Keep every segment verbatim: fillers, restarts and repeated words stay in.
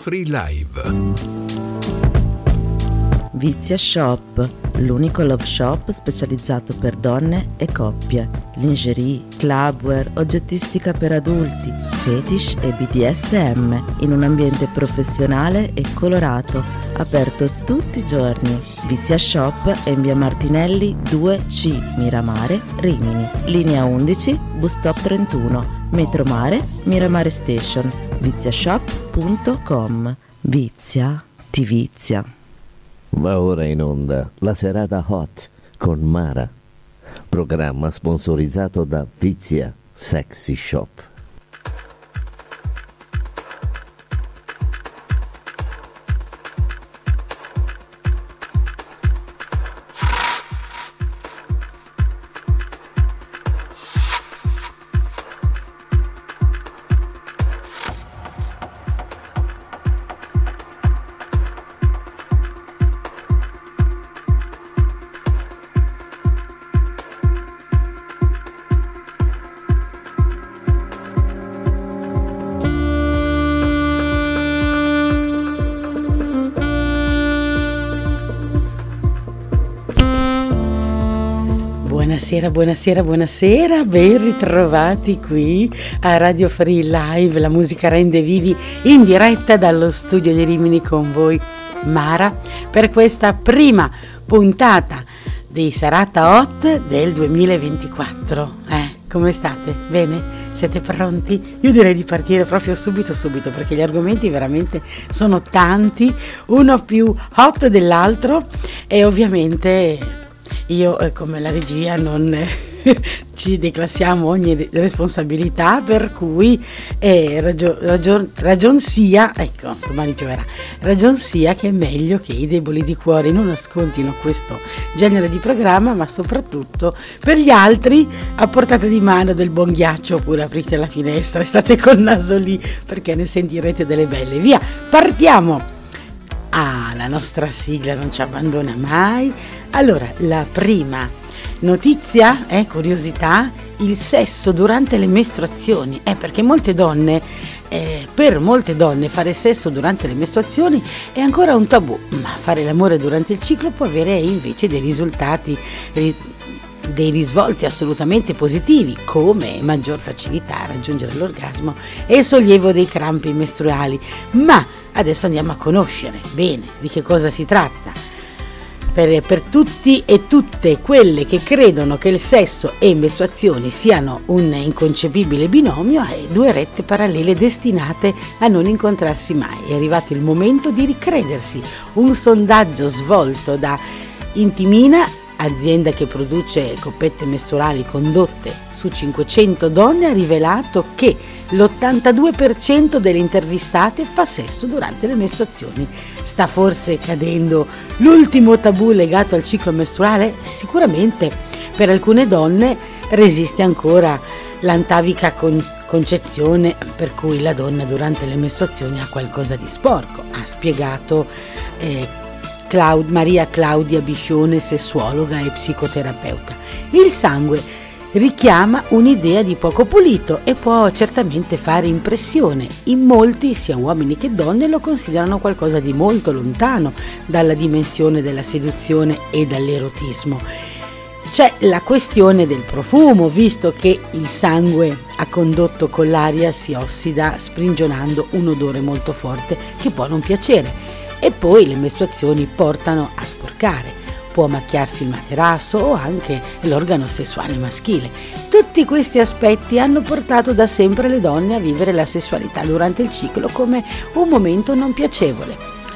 Free Live. Vizia Shop, l'unico love shop specializzato per donne e coppie. Lingerie, clubwear, oggettistica per adulti, fetish e B D S M in un ambiente professionale e colorato, aperto tutti i giorni. Vizia Shop è in via Martinelli due C, Miramare, Rimini. Linea undici, bus stop trentuno, metro Mare, Miramare Station. viziashop punto com. Vizia ti vizia. Va ora in onda la serata Hot con Mara, programma sponsorizzato da Vizia Sexy Shop. Buonasera, buonasera, buonasera, ben ritrovati qui a Radio Free Live, la musica rende vivi, in diretta dallo studio di Rimini con voi, Mara, per questa prima puntata di Serata Hot del duemilaventiquattro. Eh, come state? Bene? Siete pronti? Io direi di partire proprio subito subito, perché gli argomenti veramente sono tanti, uno più hot dell'altro, e ovviamente io eh, come la regia non eh, ci declassiamo ogni responsabilità, per cui eh, ragion, ragion, ragion sia, ecco, domani pioverà, ragion sia che è meglio che i deboli di cuore non ascoltino questo genere di programma, ma soprattutto per gli altri a portata di mano del buon ghiaccio, oppure aprite la finestra e state col naso lì, perché ne sentirete delle belle. Via, partiamo! Ah, la nostra sigla non ci abbandona mai. Allora, la prima notizia, eh, curiosità, il sesso durante le mestruazioni. Eh, perché molte donne, eh, per molte donne fare sesso durante le mestruazioni è ancora un tabù, ma fare l'amore durante il ciclo può avere invece dei risultati, dei risvolti assolutamente positivi, come maggior facilità a raggiungere l'orgasmo e sollievo dei crampi mestruali. Ma adesso andiamo a conoscere bene di che cosa si tratta. Per, per tutti e tutte quelle che credono che il sesso e mestruazioni siano un inconcepibile binomio, e due rette parallele destinate a non incontrarsi mai. È arrivato il momento di ricredersi. Un sondaggio svolto da Intimina, azienda che produce coppette mestruali condotte su cinquecento donne, ha rivelato che l'ottantadue per cento delle intervistate fa sesso durante le mestruazioni. Sta forse cadendo l'ultimo tabù legato al ciclo mestruale? Sicuramente per alcune donne resiste ancora l'antavica con- concezione per cui la donna durante le mestruazioni ha qualcosa di sporco, ha spiegato eh, Claud- Maria Claudia Biscione, sessuologa e psicoterapeuta. Il sangue richiama un'idea di poco pulito e può certamente fare impressione. In molti, sia uomini che donne, lo considerano qualcosa di molto lontano dalla dimensione della seduzione e dall'erotismo. C'è la questione del profumo, visto che il sangue a condotto con l'aria si ossida sprigionando un odore molto forte che può non piacere. E poi le mestruazioni portano a sporcare. Può macchiarsi il materasso o anche l'organo sessuale maschile. Tutti questi aspetti hanno portato da sempre le donne a vivere la sessualità durante il ciclo come un momento non piacevole.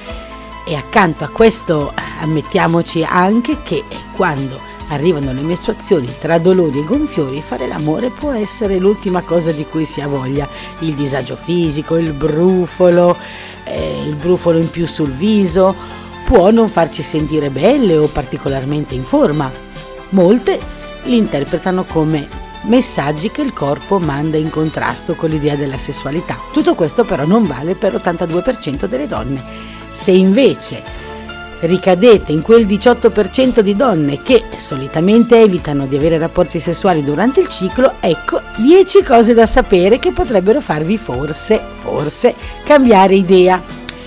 E accanto a questo ammettiamoci anche che quando arrivano le mestruazioni, tra dolori e gonfiori, fare l'amore può essere l'ultima cosa di cui si ha voglia. Il disagio fisico, il brufolo, eh, il brufolo in più sul viso può non farci sentire belle o particolarmente in forma. Molte li interpretano come messaggi che il corpo manda in contrasto con l'idea della sessualità. Tutto questo però non vale per l'ottantadue per cento delle donne. Se invece ricadete in quel diciotto per cento di donne che solitamente evitano di avere rapporti sessuali durante il ciclo, ecco dieci cose da sapere che potrebbero farvi forse, forse cambiare idea.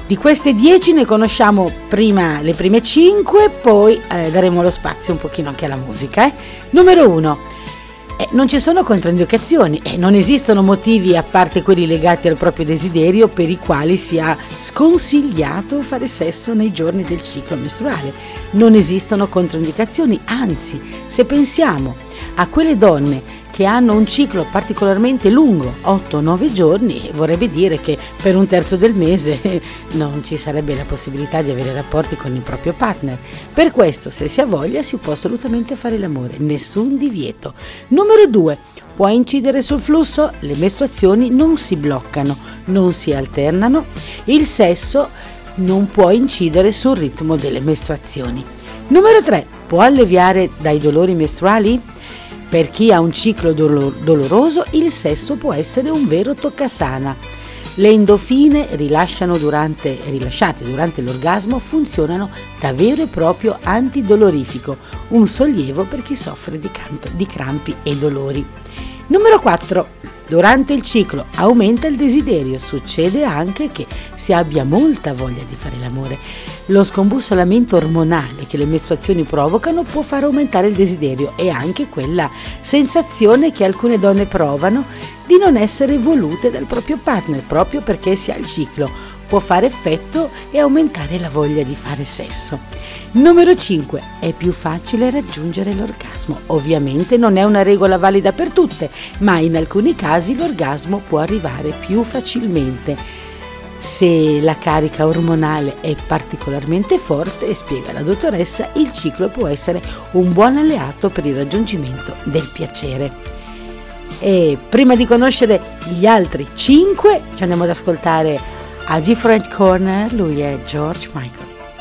Di queste dieci ne conosciamo prima le prime cinque, poi eh, daremo lo spazio un pochino anche alla musica. Eh? Numero uno. Eh, non ci sono controindicazioni e eh, non esistono motivi, a parte quelli legati al proprio desiderio, per i quali sia sconsigliato fare sesso nei giorni del ciclo mestruale. Non esistono controindicazioni, anzi, se pensiamo a quelle donne che hanno un ciclo particolarmente lungo, otto nove giorni, vorrebbe dire che per un terzo del mese non ci sarebbe la possibilità di avere rapporti con il proprio partner. Per questo, se si ha voglia, si può assolutamente fare l'amore, nessun divieto. Numero due. Può incidere sul flusso? Le mestruazioni non si bloccano, non si alternano. Il sesso non può incidere sul ritmo delle mestruazioni. Numero tre. Può alleviare dai dolori mestruali? Per chi ha un ciclo dolor- doloroso, il sesso può essere un vero toccasana. Le endorfine rilasciano durante, rilasciate durante l'orgasmo funzionano da vero e proprio antidolorifico, un sollievo per chi soffre di, camp- di crampi e dolori. Numero quattro. Durante il ciclo aumenta il desiderio, succede anche che si abbia molta voglia di fare l'amore. Lo scombussolamento ormonale che le mestruazioni provocano può far aumentare il desiderio e anche quella sensazione che alcune donne provano di non essere volute dal proprio partner proprio perché si ha il ciclo. Può fare effetto e aumentare la voglia di fare sesso. Numero cinque. È più facile raggiungere l'orgasmo. Ovviamente non è una regola valida per tutte, ma in alcuni casi l'orgasmo può arrivare più facilmente. Se la carica ormonale è particolarmente forte, spiega la dottoressa, il ciclo può essere un buon alleato per il raggiungimento del piacere. E prima di conoscere gli altri cinque, ci andiamo ad ascoltare a Different Corner, lui è George Michael.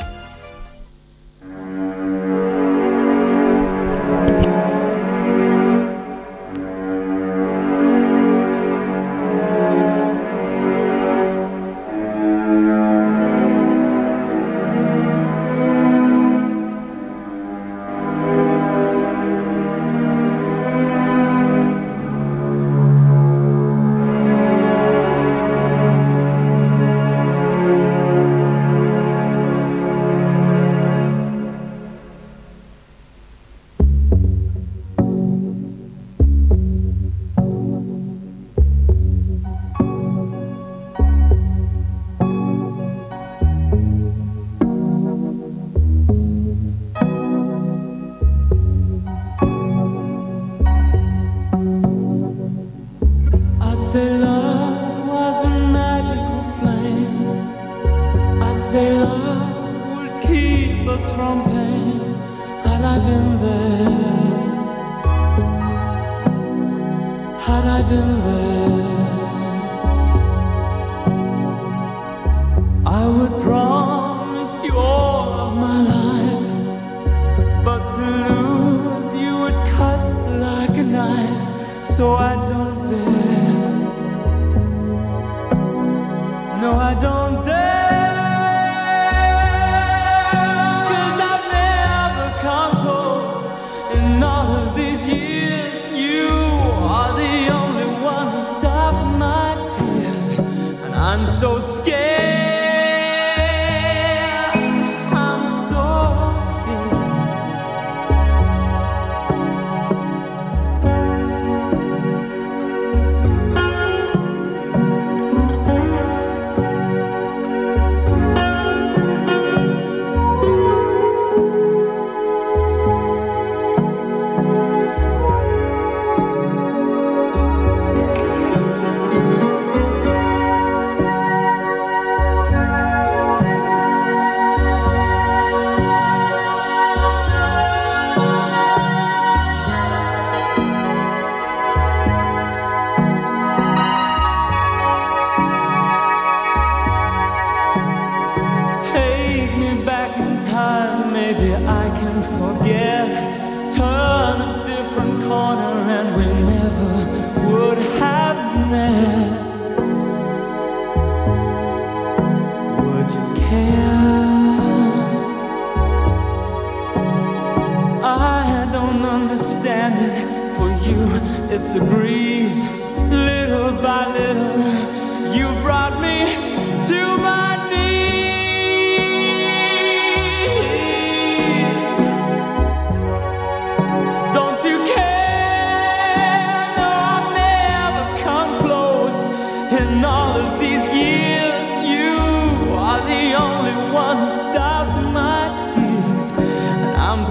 It's a breeze, little by little, you brought me to my knees.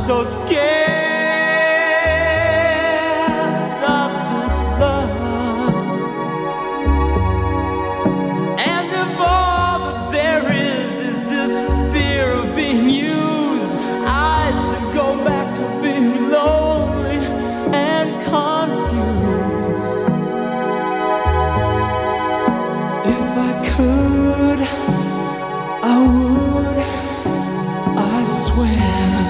so scared of this love, and if all that there is is this fear of being used, I should go back to being lonely and confused. If I could, I would, I swear.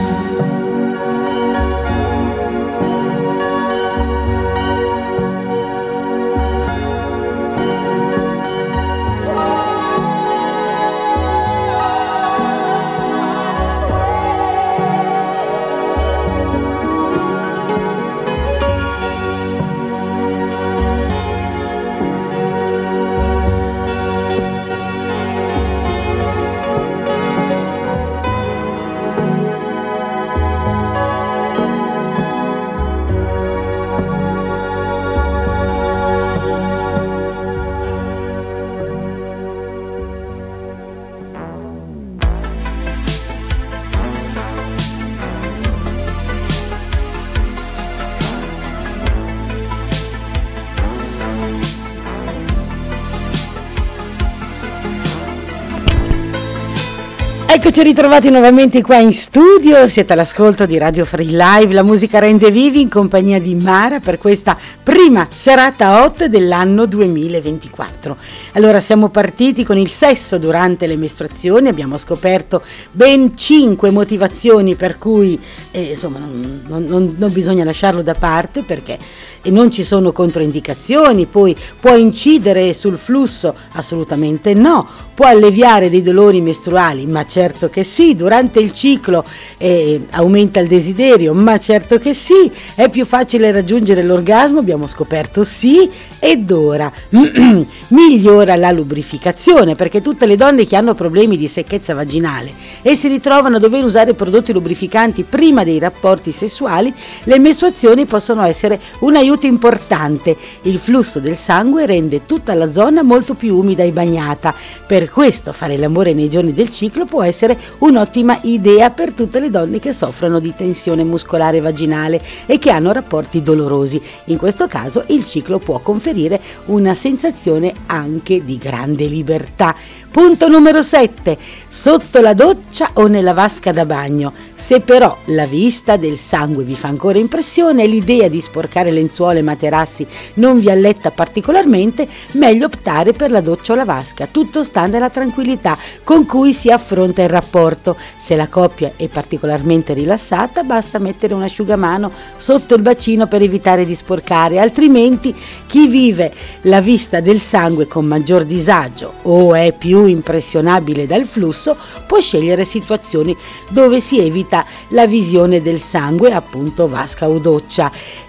Eccoci ritrovati nuovamente qua in studio, siete all'ascolto di Radio Free Live, la musica rende vivi, in compagnia di Mara per questa prima serata hot dell'anno duemilaventiquattro. Allora siamo partiti con il sesso durante le mestruazioni, abbiamo scoperto ben cinque motivazioni per cui eh, insomma non, non, non, non bisogna lasciarlo da parte, perché e non ci sono controindicazioni. Poi può incidere sul flusso? Assolutamente no. Può alleviare dei dolori mestruali? Ma certo che sì. Durante il ciclo eh, aumenta il desiderio? Ma certo che sì. È più facile raggiungere l'orgasmo? Abbiamo scoperto sì. Ed ora migliora la lubrificazione, perché tutte le donne che hanno problemi di secchezza vaginale e si ritrovano a dover usare prodotti lubrificanti prima dei rapporti sessuali, le mestruazioni possono essere un aiuto importante. Il flusso del sangue rende tutta la zona molto più umida e bagnata. Per questo fare l'amore nei giorni del ciclo può essere un'ottima idea per tutte le donne che soffrono di tensione muscolare vaginale e che hanno rapporti dolorosi. In questo caso il ciclo può conferire una sensazione anche di grande libertà. Punto numero sette. Sotto la doccia o nella vasca da bagno. Se però la vista del sangue vi fa ancora impressione e l'idea di sporcare lenzuola e materassi non vi alletta particolarmente, meglio optare per la doccia o la vasca. Tutto sta nella tranquillità con cui si affronta il rapporto. Se la coppia è particolarmente rilassata, basta mettere un asciugamano sotto il bacino per evitare di sporcare, altrimenti chi vive la vista del sangue con maggior disagio o è più impressionabile dal flusso può scegliere situazioni dove si evita la visione del sangue, appunto vasca o doccia,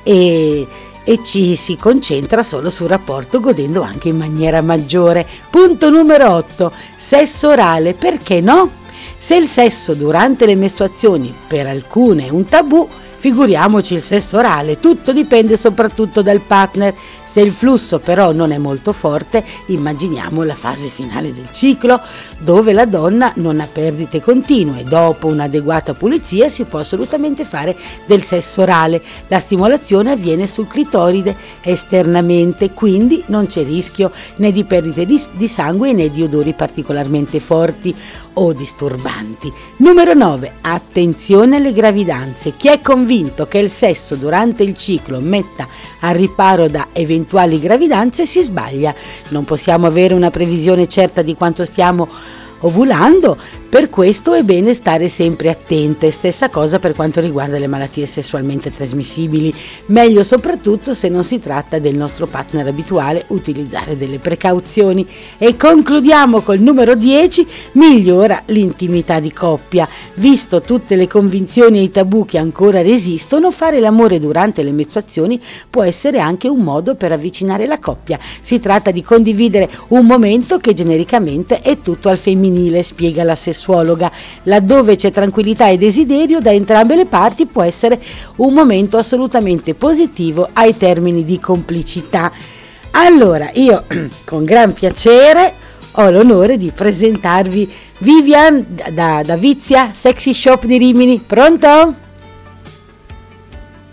e e ci si concentra solo sul rapporto, godendo anche in maniera maggiore. Punto numero otto. Sesso orale, perché no? Se il sesso durante le mestruazioni per alcune è un tabù, figuriamoci il sesso orale. Tutto dipende soprattutto dal partner. Se il flusso però non è molto forte, immaginiamo la fase finale del ciclo, dove la donna non ha perdite continue. Dopo un'adeguata pulizia si può assolutamente fare del sesso orale. La stimolazione avviene sul clitoride esternamente, quindi non c'è rischio né di perdite di, di sangue né di odori particolarmente forti o disturbanti. Numero nove. Attenzione alle gravidanze. Chi è convinto che il sesso durante il ciclo metta al riparo da eventuali gravidanze si sbaglia. Non possiamo avere una previsione certa di quanto stiamo ovulando, per questo è bene stare sempre attente. Stessa cosa per quanto riguarda le malattie sessualmente trasmissibili, meglio soprattutto se non si tratta del nostro partner abituale utilizzare delle precauzioni. E concludiamo col numero dieci, migliora l'intimità di coppia. Visto tutte le convinzioni e i tabù che ancora resistono, fare l'amore durante le mestruazioni può essere anche un modo per avvicinare la coppia. Si tratta di condividere un momento che genericamente è tutto al femminile, spiega la sessuologa. Laddove c'è tranquillità e desiderio da entrambe le parti, può essere un momento assolutamente positivo ai termini di complicità. Allora, io con gran piacere ho l'onore di presentarvi Vivian da, da Vizia Sexy Shop di Rimini. Pronto?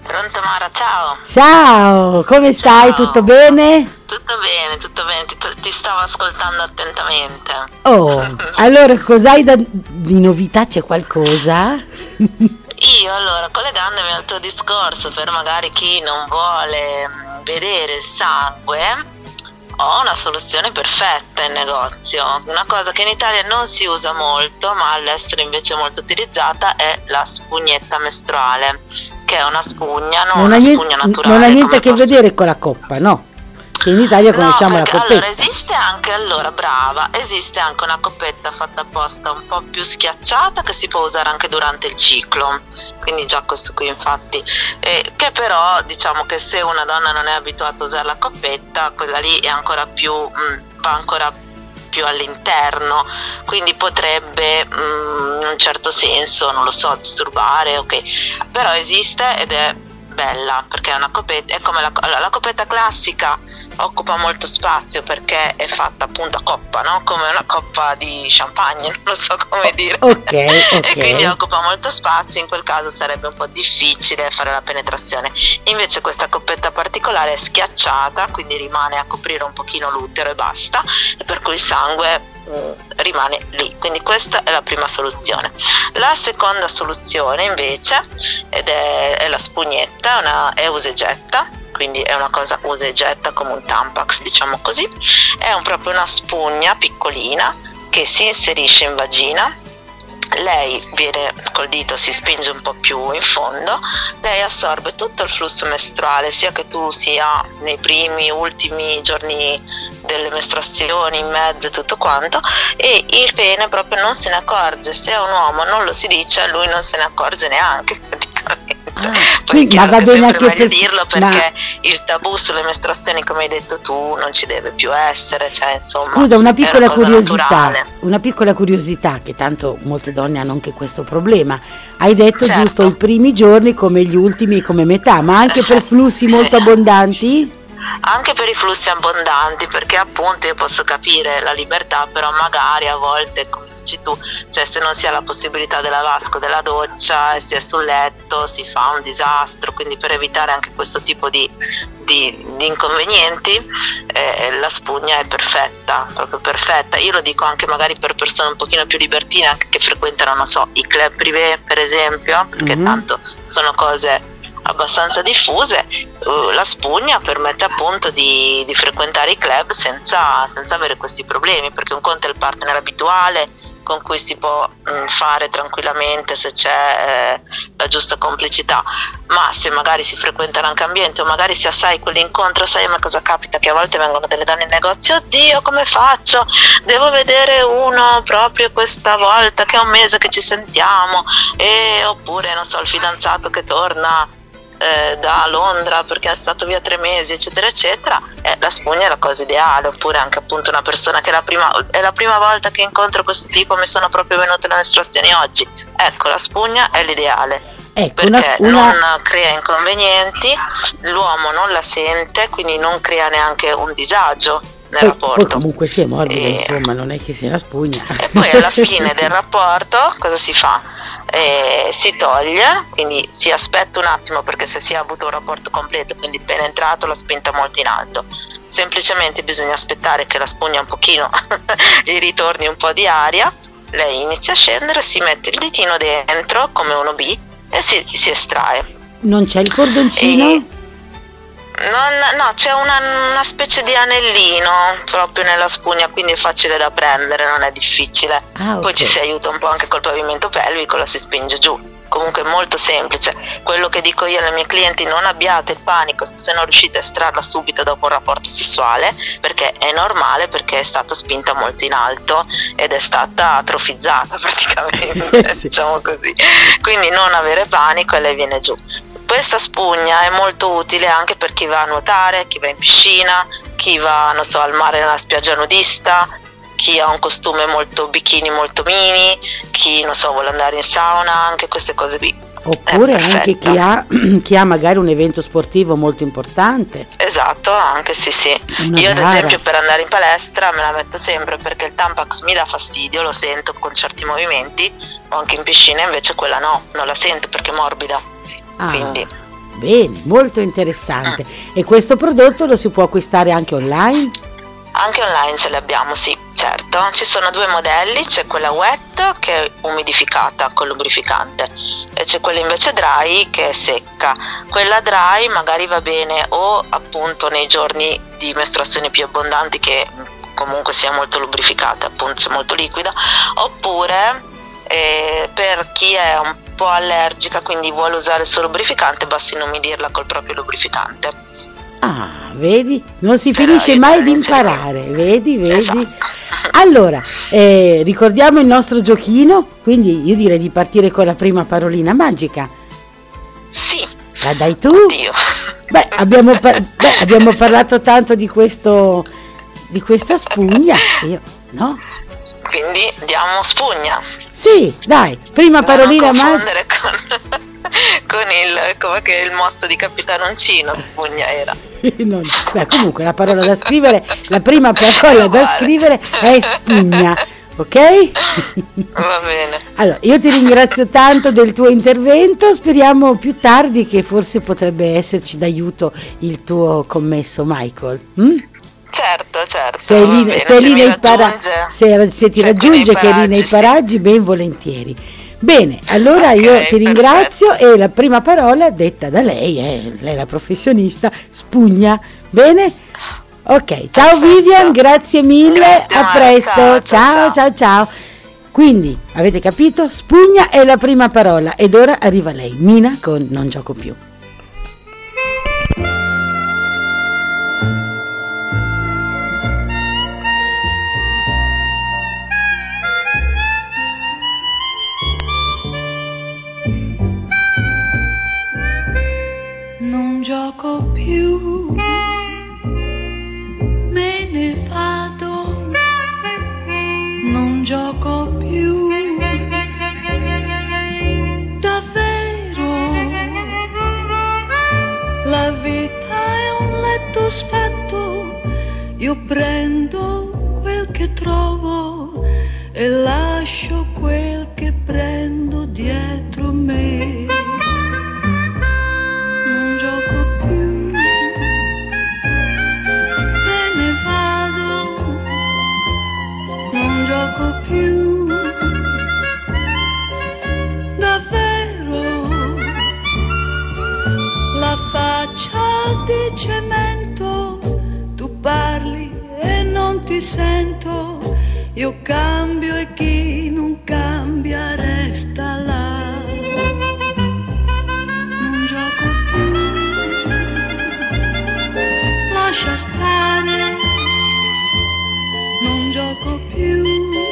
Pronto Mara, ciao. Ciao, come stai? Ciao. Tutto bene? Tutto bene, tutto bene, ti, ti stavo ascoltando attentamente. Oh, allora cos'hai da, di novità? C'è qualcosa? Io allora, collegandomi al tuo discorso, per magari chi non vuole vedere il sangue, ho una soluzione perfetta in negozio. Una cosa che in Italia non si usa molto, ma all'estero invece è molto utilizzata, è la spugnetta mestruale, che è una spugna, non, Non una ha, niente, spugna naturale. non ha niente a come che posso- vedere con la coppa, no? Che in Italia conosciamo No, la perché coppetta. allora esiste anche, allora brava, esiste anche una coppetta fatta apposta un po' più schiacciata che si può usare anche durante il ciclo, quindi già questo qui infatti, eh, che però diciamo che se una donna non è abituata a usare la coppetta, quella lì è ancora più, mh, va ancora più all'interno, quindi potrebbe mh, in un certo senso, non lo so, disturbare, ok, però esiste ed è bella perché è una coppetta, è come la, la, la coppetta classica, occupa molto spazio perché è fatta appunto a coppa, no? Come una coppa di champagne, non lo so come dire. Ok, ok. E quindi occupa molto spazio, in quel caso sarebbe un po' difficile fare la penetrazione. Invece questa coppetta particolare è schiacciata, quindi rimane a coprire un pochino l'utero e basta, e per cui il sangue rimane lì, quindi questa è la prima soluzione. La seconda soluzione invece ed è, è la spugnetta, una, è usa e getta, quindi è una cosa usa e getta come un Tampax, diciamo così. È un, proprio una spugna piccolina che si inserisce in vagina. Lei viene col dito, si spinge un po' più in fondo, lei assorbe tutto il flusso mestruale, sia che tu sia nei primi, ultimi giorni delle mestruazioni, in mezzo e tutto quanto, e il pene proprio non se ne accorge. Se è un uomo non lo si dice, lui non se ne accorge neanche praticamente. Ah, Poi quindi- è ma chiaro va che è bene sempre anche meglio per- dirlo ma- perché il tabù sulle mestruazioni, come hai detto tu, non ci deve più essere, cioè insomma Scusa, una è piccola cosa curiosità, naturale. una piccola curiosità, che tanto molte donne hanno anche questo problema. Hai detto Certo. giusto i primi giorni come gli ultimi, come metà, ma anche Sì, per flussi sì. molto abbondanti? Anche per i flussi abbondanti, perché appunto io posso capire la libertà, però magari a volte, come dici tu, cioè se non si ha la possibilità della vasca o della doccia e si è sul letto si fa un disastro, quindi per evitare anche questo tipo di, di, di inconvenienti eh, la spugna è perfetta, proprio perfetta. Io lo dico anche magari per persone un pochino più libertine, anche che frequentano, non so, i club privé per esempio, perché Mhm. tanto sono cose abbastanza diffuse. Uh, la spugna permette appunto di, di frequentare i club senza, senza avere questi problemi, perché un conto è il partner abituale con cui si può mh, fare tranquillamente se c'è eh, la giusta complicità, ma se magari si frequentano anche ambienti o magari si ha, sai, quell'incontro, sai ma cosa capita, che a volte vengono delle donne in negozio, oddio come faccio, devo vedere uno proprio questa volta che è un mese che ci sentiamo, e oppure non so, il fidanzato che torna eh, da Londra perché è stato via tre mesi eccetera eccetera, eh, la spugna è la cosa ideale. Oppure anche appunto una persona che è la prima, è la prima volta che incontro questo tipo, mi sono proprio venute le mestruazioni oggi, ecco la spugna è l'ideale. Ecco, una, Perché una- non crea inconvenienti, l'uomo non la sente, quindi non crea neanche un disagio nel poi, rapporto. poi comunque si è morbida, E- insomma, non è che sia una spugna. E poi alla fine del rapporto cosa si fa? Eh, si toglie, quindi si aspetta un attimo, perché se si ha avuto un rapporto completo, quindi penetrato, la spinta molto in alto, semplicemente bisogna aspettare che la spugna un pochino gli ritorni un po' di aria, lei inizia a scendere, si mette il ditino dentro come uno B e si, si estrae. Non c'è il cordoncino? E- Non, no, c'è una, una specie di anellino proprio nella spugna, quindi è facile da prendere, non è difficile. Ah, Poi ok. ci si aiuta un po' anche col pavimento pelvico, la si spinge giù. Comunque è molto semplice. Quello che dico io ai miei clienti: non abbiate il panico se non riuscite a estrarla subito dopo un rapporto sessuale, perché è normale, perché è stata spinta molto in alto ed è stata atrofizzata praticamente, Sì. diciamo così. Quindi non avere panico e lei viene giù. Questa spugna è molto utile anche per chi va a nuotare, chi va in piscina, chi va, non so, al mare nella spiaggia nudista, chi ha un costume molto bikini, molto mini, chi, non so, vuole andare in sauna, anche queste cose qui. Oppure È anche chi ha, chi ha magari un evento sportivo molto importante. Esatto, anche sì sì. Una Io ad gara. esempio per andare in palestra me la metto sempre, perché il Tampax mi dà fastidio, lo sento con certi movimenti, o anche in piscina invece quella no, non la sento perché è morbida. Ah, Quindi bene, molto interessante. Mm. E questo prodotto lo si può acquistare anche online? Anche online ce li abbiamo, sì, certo. Ci sono due modelli, c'è quella wet che è umidificata con lubrificante e c'è quella invece dry che è secca. Quella dry magari va bene o appunto nei giorni di mestruazioni più abbondanti, che comunque sia molto lubrificata, appunto c'è molto liquida, oppure eh, per chi è un po' allergica, quindi vuole usare il suo lubrificante, basta inumidirla col proprio lubrificante. Ah, vedi? Non si finisce mai di imparare, vedi, vedi? Esatto. Allora, eh, ricordiamo il nostro giochino, quindi io direi di partire con la prima parolina magica. Sì. La dai tu? Oddio. Beh, abbiamo, par- beh, abbiamo parlato tanto di questo, di questa spugna, io, no? Quindi diamo spugna. Sì, dai, prima non parolina magica. Con, con il, come che il mostro di Capitano Uncino, spugna era. No, beh, comunque la parola da scrivere, la prima parola da scrivere è spugna, ok? Va bene. Allora, io ti ringrazio tanto del tuo intervento, speriamo più tardi che forse potrebbe esserci d'aiuto il tuo commesso Michael. Hm? Certo, certo. Sei lì, bene, sei se lì nei paraggi, se, se ti raggiunge che è lì nei paraggi, sì. Ben volentieri. Bene, allora okay, io ti ringrazio perfetto. E la prima parola detta da lei è, lei è la professionista, spugna, bene? Ok, ciao perfetto. Vivian, grazie mille, grazie, a presto, ciao ciao, ciao ciao. Quindi, avete capito? Spugna è la prima parola ed ora arriva lei, Mina con Non gioco più. Non gioco più, me ne vado, non gioco più, davvero. La vita è un letto sfatto, io prendo quel che trovo e lascio quel che prendo dietro me. Più davvero la faccia di cemento, tu parli e non ti sento, io cambio e chi non cambia resta là. Non gioco più, lascia stare, non gioco più,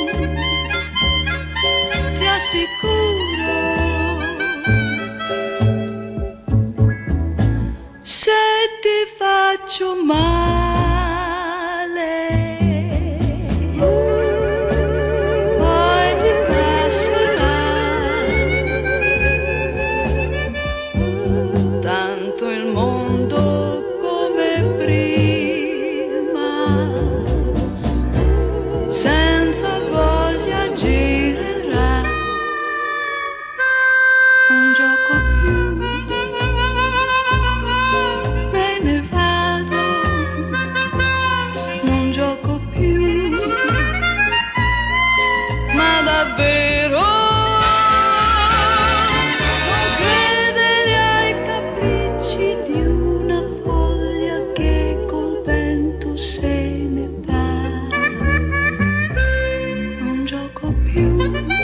ti assicuro. Se ti faccio male, poi ti passerà, tanto il mondo come prima, senza voglia girerà. Non gioco più, me ne vado, non gioco più, ma davvero non credere ai capricci di una foglia che col vento se ne va. Non gioco più,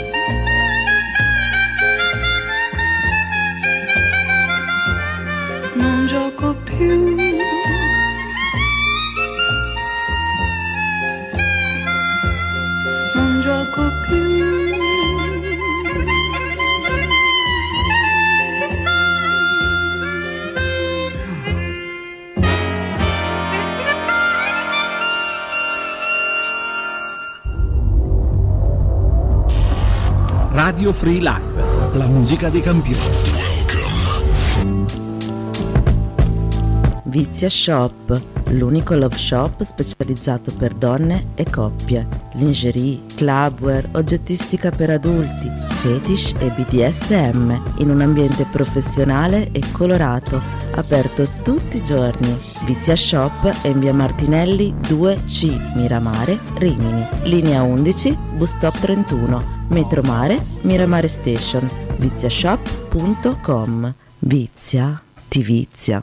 non gioco più, non gioco più. Radio Free Live, la musica dei campioni. Vizia Shop, l'unico love shop specializzato per donne e coppie. lingerie, clubwear, oggettistica per adulti, fetish e B D S M in un ambiente professionale e colorato, aperto tutti i giorni. Vizia Shop è in via Martinelli due C, Miramare, Rimini, linea undici, bus stop trentuno, metro Mare, Miramare Station, viziashop punto com. Vizia ti vizia.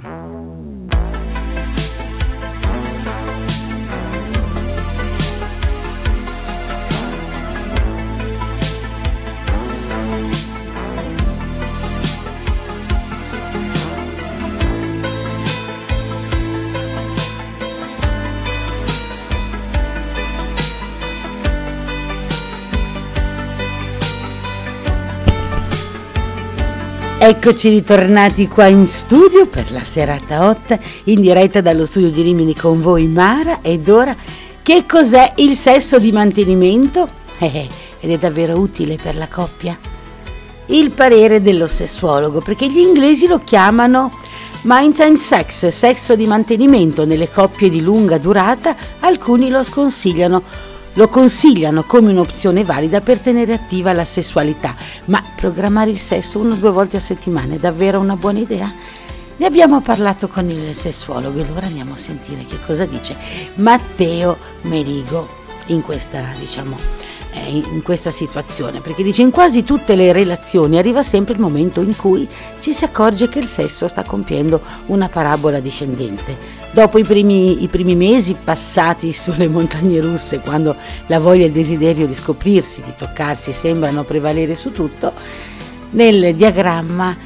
Eccoci ritornati qua in studio per la serata hot, in diretta dallo studio di Rimini con voi Mara. Ed ora, che cos'è il sesso di mantenimento? Eh, ed è davvero utile per la coppia? Il parere dello sessuologo, perché gli inglesi lo chiamano maintenance sex, sesso di mantenimento nelle coppie di lunga durata. Alcuni lo sconsigliano Lo consigliano come un'opzione valida per tenere attiva la sessualità, ma programmare il sesso una o due volte a settimana è davvero una buona idea? Ne abbiamo parlato con il sessuologo e ora andiamo a sentire che cosa dice Matteo Merigo in questa, diciamo, eh, in questa situazione, perché dice: in quasi tutte le relazioni arriva sempre il momento in cui ci si accorge che il sesso sta compiendo una parabola discendente. Dopo i primi, i primi mesi passati sulle montagne russe, quando la voglia e il desiderio di scoprirsi, di toccarsi sembrano prevalere su tutto, nel diagramma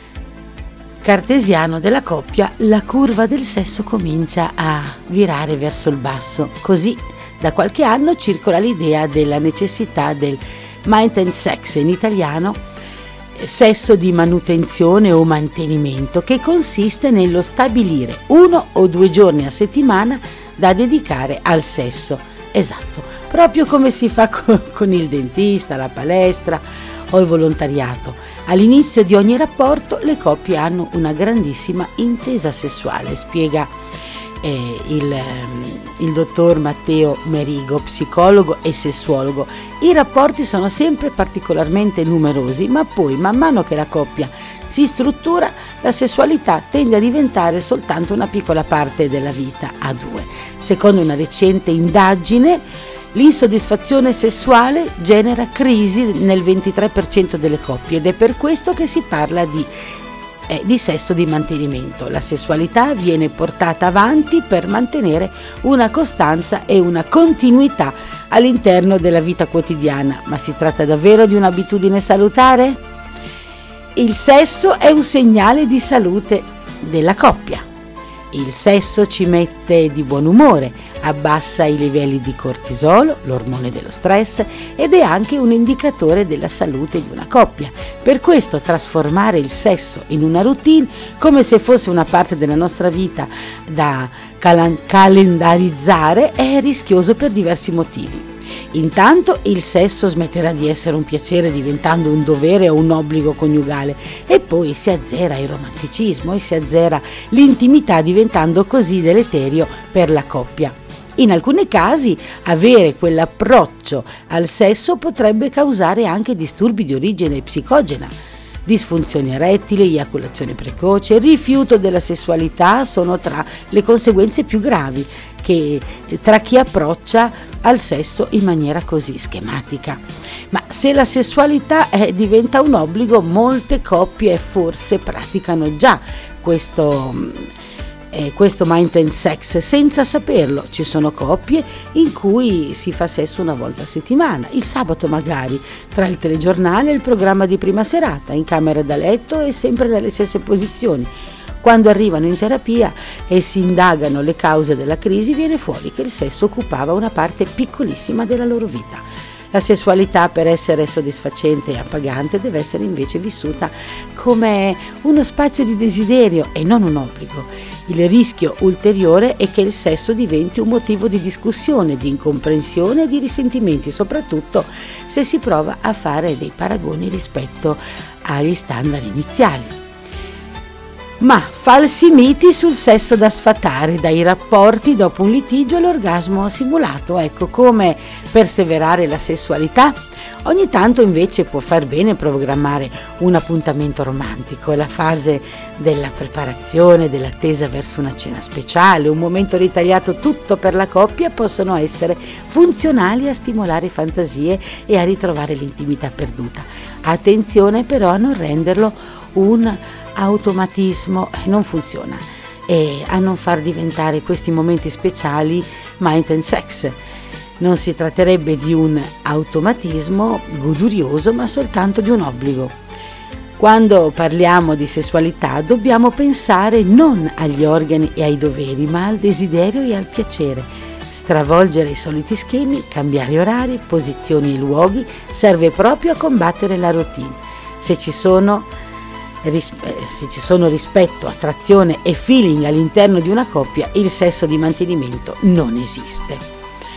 cartesiano della coppia la curva del sesso comincia a virare verso il basso. Così da qualche anno circola l'idea della necessità del maintenance sex, in italiano sesso di manutenzione o mantenimento, che consiste nello stabilire uno o due giorni a settimana da dedicare al sesso. Esatto, proprio come si fa con il dentista, la palestra o il volontariato. All'inizio di ogni rapporto le coppie hanno una grandissima intesa sessuale, spiega eh, il, il dottor Matteo Merigo, psicologo e sessuologo. I rapporti sono sempre particolarmente numerosi, ma poi man mano che la coppia si struttura, la sessualità tende a diventare soltanto una piccola parte della vita a due. Secondo una recente indagine, l'insoddisfazione sessuale genera crisi nel ventitré per cento delle coppie ed è per questo che si parla di, eh, di sesso di mantenimento. La sessualità viene portata avanti per mantenere una costanza e una continuità all'interno della vita quotidiana. Ma si tratta davvero di un'abitudine salutare? Il sesso è un segnale di salute della coppia. Il sesso ci mette di buon umore, abbassa i livelli di cortisolo, l'ormone dello stress, ed è anche un indicatore della salute di una coppia. Per questo trasformare il sesso in una routine, come se fosse una parte della nostra vita da cal- calendarizzare, è rischioso per diversi motivi. Intanto il sesso smetterà di essere un piacere diventando un dovere o un obbligo coniugale, e poi si azzera il romanticismo e si azzera l'intimità, diventando così deleterio per la coppia. In alcuni casi avere quell'approccio al sesso potrebbe causare anche disturbi di origine psicogena. Disfunzione erettile, eiaculazione precoce, rifiuto della sessualità sono tra le conseguenze più gravi che tra chi approccia al sesso in maniera così schematica. Ma se la sessualità è, diventa un obbligo, molte coppie forse praticano già questo Eh, questo maintenance sex senza saperlo. Ci sono coppie in cui si fa sesso una volta a settimana, il sabato magari, tra il telegiornale e il programma di prima serata, in camera da letto e sempre nelle stesse posizioni. Quando arrivano in terapia e si indagano le cause della crisi, viene fuori che il sesso occupava una parte piccolissima della loro vita. La sessualità, per essere soddisfacente e appagante, deve essere invece vissuta come uno spazio di desiderio e non un obbligo. Il rischio ulteriore è che il sesso diventi un motivo di discussione, di incomprensione e di risentimenti, soprattutto se si prova a fare dei paragoni rispetto agli standard iniziali. Ma falsi miti sul sesso da sfatare, dai rapporti dopo un litigio all'orgasmo simulato, ecco, come perseverare la sessualità. Ogni tanto invece può far bene programmare un appuntamento romantico, la fase della preparazione, dell'attesa verso una cena speciale, un momento ritagliato tutto per la coppia possono essere funzionali a stimolare fantasie e a ritrovare l'intimità perduta. Attenzione però a non renderlo un automatismo, non funziona, e a non far diventare questi momenti speciali mind and sex. Non si tratterebbe di un automatismo godurioso, ma soltanto di un obbligo. Quando parliamo di sessualità dobbiamo pensare non agli organi e ai doveri, ma al desiderio e al piacere. Stravolgere i soliti schemi, cambiare orari, posizioni e luoghi serve proprio a combattere la routine. Se ci sono, ris- se ci sono rispetto, attrazione e feeling all'interno di una coppia, il sesso di mantenimento non esiste.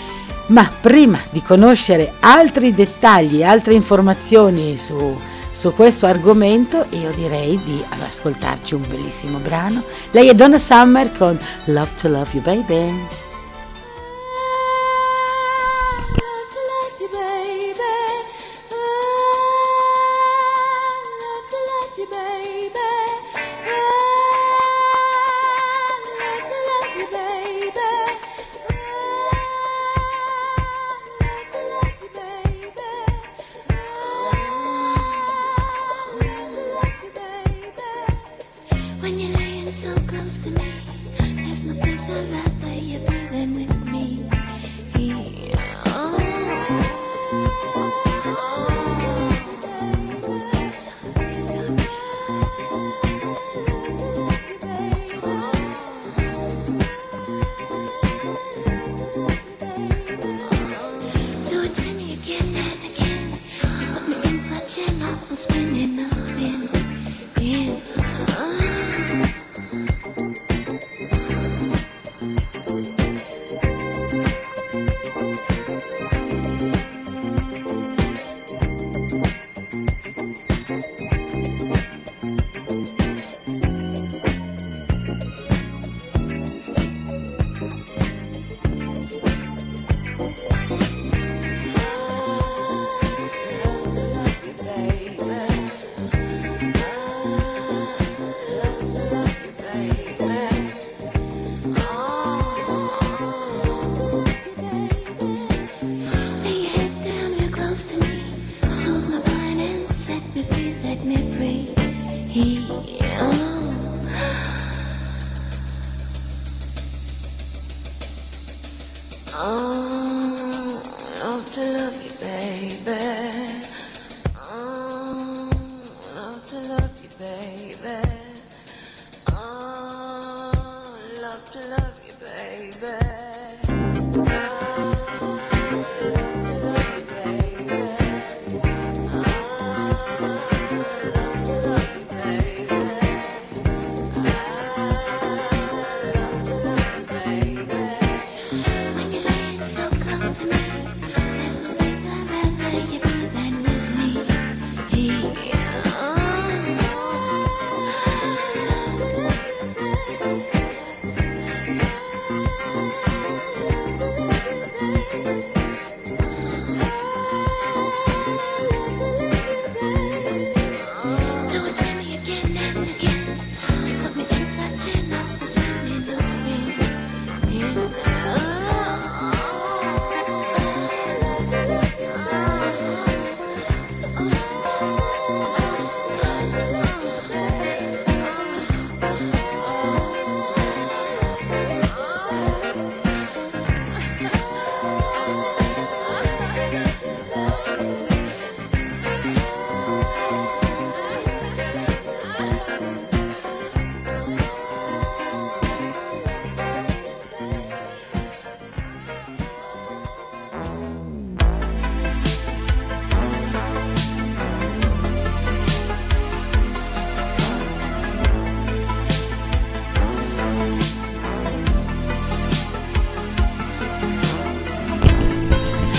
Ma prima di conoscere altri dettagli, altre informazioni su, su questo argomento, io direi di ascoltarci un bellissimo brano. Lei è Donna Summer con Love to Love You Baby.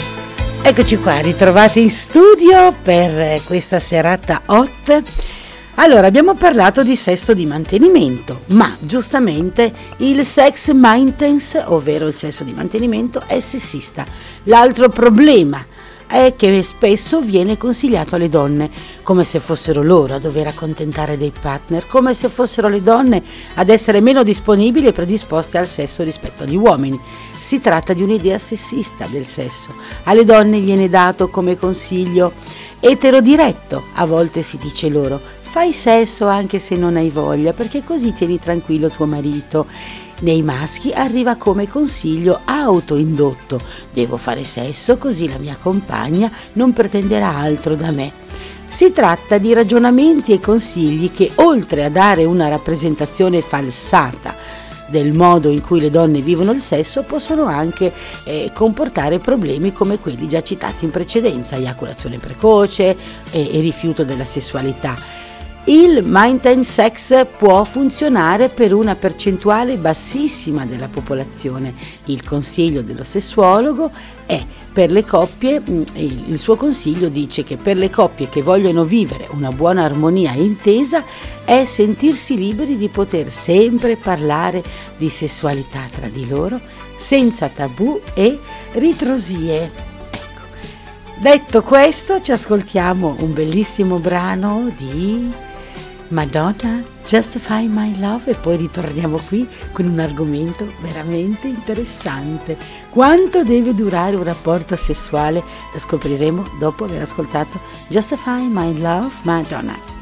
Eccoci qua, ritrovati in studio per questa serata hot. Allora, abbiamo parlato di sesso di mantenimento, ma giustamente il sex maintenance, ovvero il sesso di mantenimento, è sessista. L'altro problema è che spesso viene consigliato alle donne, come se fossero loro a dover accontentare dei partner, come se fossero le donne ad essere meno disponibili e predisposte al sesso rispetto agli uomini. Si tratta di un'idea sessista del sesso. Alle donne viene dato come consiglio eterodiretto, a volte si dice loro: fai sesso anche se non hai voglia, perché così tieni tranquillo tuo marito. Nei maschi arriva come consiglio autoindotto: devo fare sesso così la mia compagna non pretenderà altro da me. Si tratta di ragionamenti e consigli che, oltre a dare una rappresentazione falsata del modo in cui le donne vivono il sesso, possono anche eh, comportare problemi come quelli già citati in precedenza: eiaculazione precoce e, e rifiuto della sessualità. Il maintenance sex può funzionare per una percentuale bassissima della popolazione. Il consiglio dello sessuologo è per le coppie, il suo consiglio dice che per le coppie che vogliono vivere una buona armonia intesa è sentirsi liberi di poter sempre parlare di sessualità tra di loro senza tabù e ritrosie. Ecco. Detto questo, ci ascoltiamo un bellissimo brano di Madonna, Justify My Love, e poi ritorniamo qui con un argomento veramente interessante. Quanto deve durare un rapporto sessuale? Lo scopriremo dopo aver ascoltato Justify My Love, Madonna.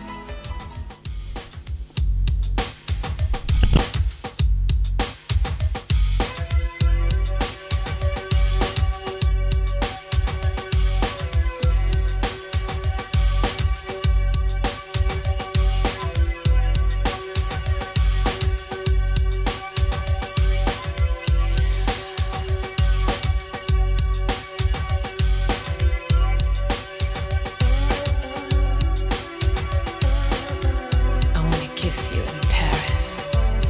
Kiss you in Paris.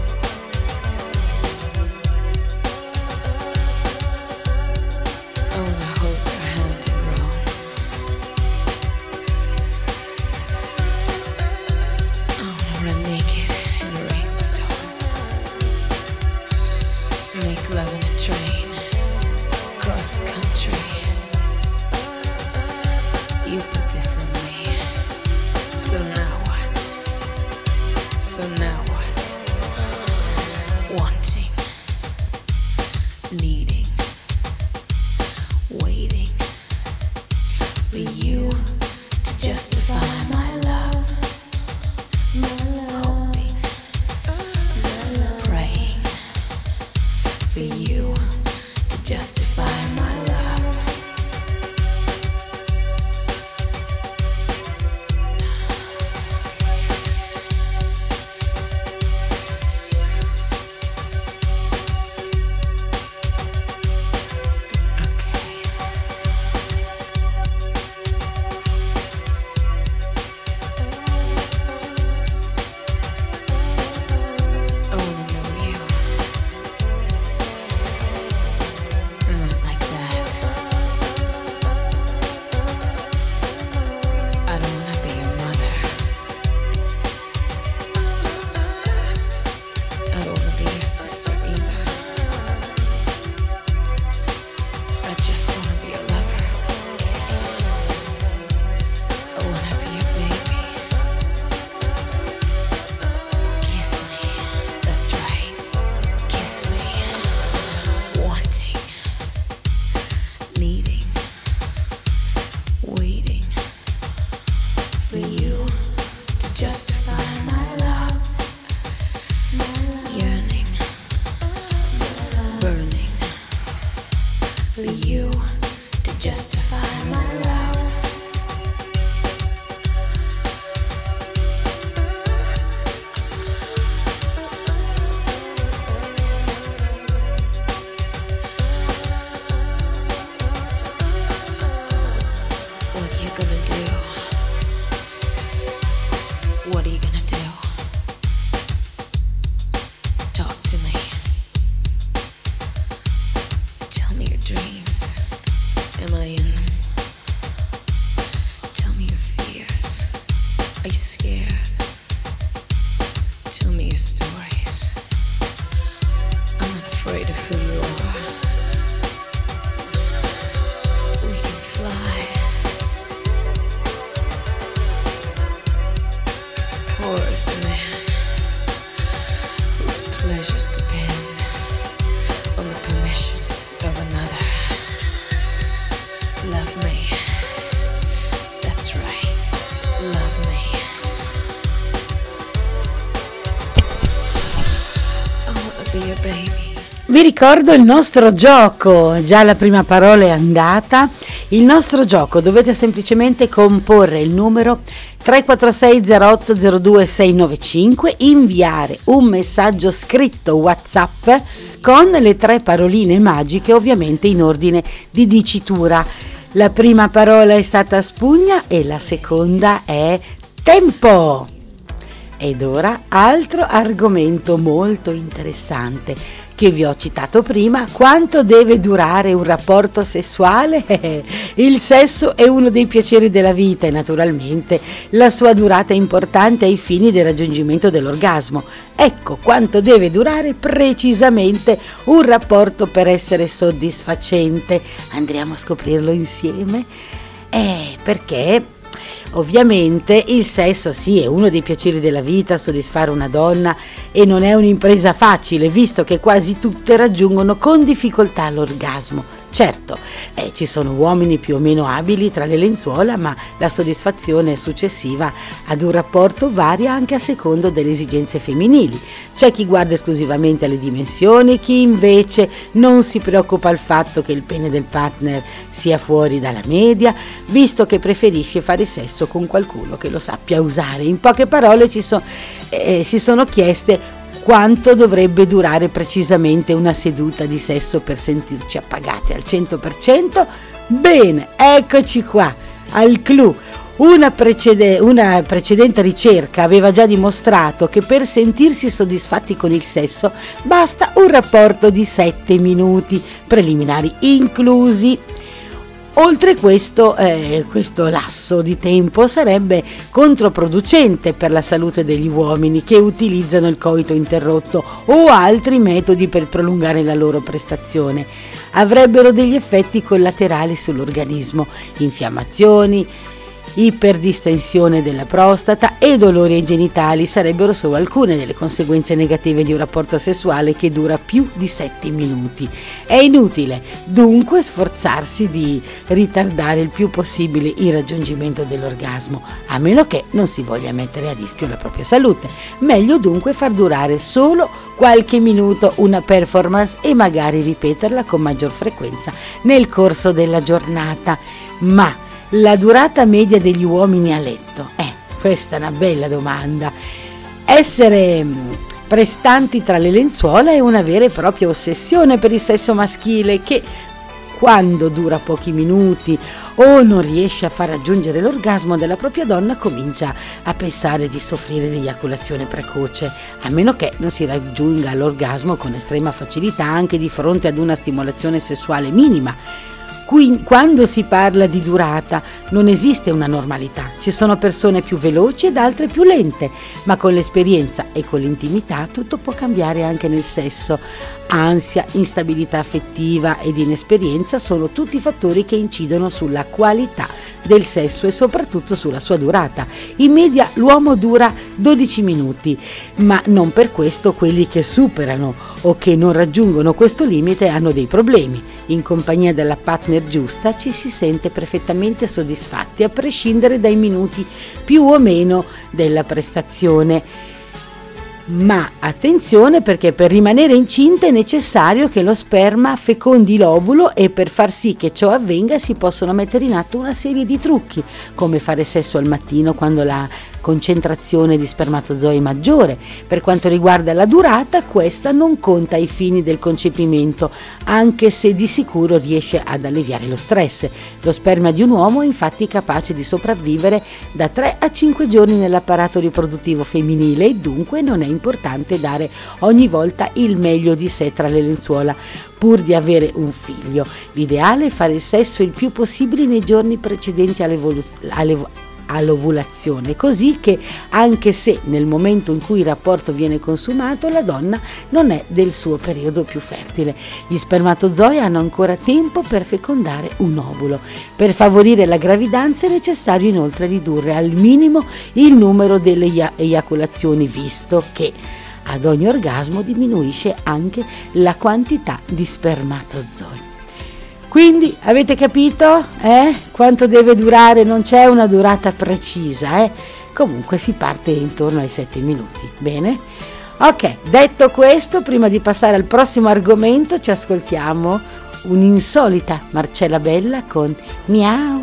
I wanna hold your hand in Rome. I wanna run naked in a rainstorm. Make love in a train, cross country. You put this in me, so now what? So now Tell me your stories. I'm not afraid of who you are. We can fly. Poor is the man whose pleasures depend on the permission of another. Love me. That's right. Love me. I wanna be your baby. Vi ricordo il nostro gioco, già la prima parola è andata. Il nostro gioco, dovete semplicemente comporre il numero tre quattro sei zero otto zero due sei nove cinque, inviare un messaggio scritto WhatsApp con le tre paroline magiche, ovviamente in ordine di dicitura. La prima parola è stata spugna e la seconda è tempo. Ed ora altro argomento molto interessante che vi ho citato prima: quanto deve durare un rapporto sessuale? Il sesso è uno dei piaceri della vita e naturalmente la sua durata è importante ai fini del raggiungimento dell'orgasmo. Ecco quanto deve durare precisamente un rapporto per essere soddisfacente. Andremo a scoprirlo insieme? Eh, perché ovviamente il sesso sì è uno dei piaceri della vita, soddisfare una donna, e non è un'impresa facile, visto che quasi tutte raggiungono con difficoltà l'orgasmo. Certo, eh, ci sono uomini più o meno abili tra le lenzuola, ma la soddisfazione successiva ad un rapporto varia anche a secondo delle esigenze femminili. C'è chi guarda esclusivamente alle dimensioni, chi invece non si preoccupa al fatto che il pene del partner sia fuori dalla media, visto che preferisce fare sesso con qualcuno che lo sappia usare. In poche parole ci so, eh, si sono chieste quanto dovrebbe durare precisamente una seduta di sesso per sentirci appagati al cento per cento? Bene, eccoci qua, al clou. Una, precede- una precedente ricerca aveva già dimostrato che per sentirsi soddisfatti con il sesso basta un rapporto di sette minuti, preliminari inclusi. Oltre questo, eh, questo lasso di tempo sarebbe controproducente per la salute degli uomini che utilizzano il coito interrotto o altri metodi per prolungare la loro prestazione. Avrebbero degli effetti collaterali sull'organismo: infiammazioni, iperdistensione della prostata e dolori ai genitali sarebbero solo alcune delle conseguenze negative di un rapporto sessuale che dura più di sette minuti. È inutile dunque sforzarsi di ritardare il più possibile il raggiungimento dell'orgasmo, a meno che non si voglia mettere a rischio la propria salute. Meglio dunque far durare solo qualche minuto una performance e magari ripeterla con maggior frequenza nel corso della giornata. Ma la durata media degli uomini a letto? Eh, questa è una bella domanda. Essere prestanti tra le lenzuola è una vera e propria ossessione per il sesso maschile che, quando dura pochi minuti o non riesce a far raggiungere l'orgasmo della propria donna, comincia a pensare di soffrire di eiaculazione precoce, a meno che non si raggiunga l'orgasmo con estrema facilità anche di fronte ad una stimolazione sessuale minima. Quando si parla di durata non esiste una normalità, ci sono persone più veloci ed altre più lente, ma con l'esperienza e con l'intimità tutto può cambiare anche nel sesso. Ansia, instabilità affettiva ed inesperienza sono tutti fattori che incidono sulla qualità del sesso e soprattutto sulla sua durata. In media l'uomo dura dodici minuti, ma non per questo quelli che superano o che non raggiungono questo limite hanno dei problemi. In compagnia della partner giusta ci si sente perfettamente soddisfatti, a prescindere dai minuti più o meno della prestazione. Ma attenzione, perché per rimanere incinta è necessario che lo sperma fecondi l'ovulo e per far sì che ciò avvenga si possono mettere in atto una serie di trucchi, come fare sesso al mattino quando la concentrazione di spermatozoi maggiore. Per quanto riguarda la durata, questa non conta ai fini del concepimento, anche se di sicuro riesce ad alleviare lo stress. Lo sperma di un uomo è infatti capace di sopravvivere da tre a cinque giorni nell'apparato riproduttivo femminile e dunque non è importante dare ogni volta il meglio di sé tra le lenzuola pur di avere un figlio. L'ideale è fare il sesso il più possibile nei giorni precedenti all'evolu- all'ev- all'ovulazione, così che anche se nel momento in cui il rapporto viene consumato la donna non è del suo periodo più fertile. Gli spermatozoi hanno ancora tempo per fecondare un ovulo. Per favorire la gravidanza è necessario inoltre ridurre al minimo il numero delle eiaculazioni, visto che ad ogni orgasmo diminuisce anche la quantità di spermatozoi. Quindi avete capito eh? Quanto deve durare? Non c'è una durata precisa, eh? Comunque si parte intorno ai sette minuti. Bene? Ok, detto questo, prima di passare al prossimo argomento ci ascoltiamo un'insolita Marcella Bella con Miau.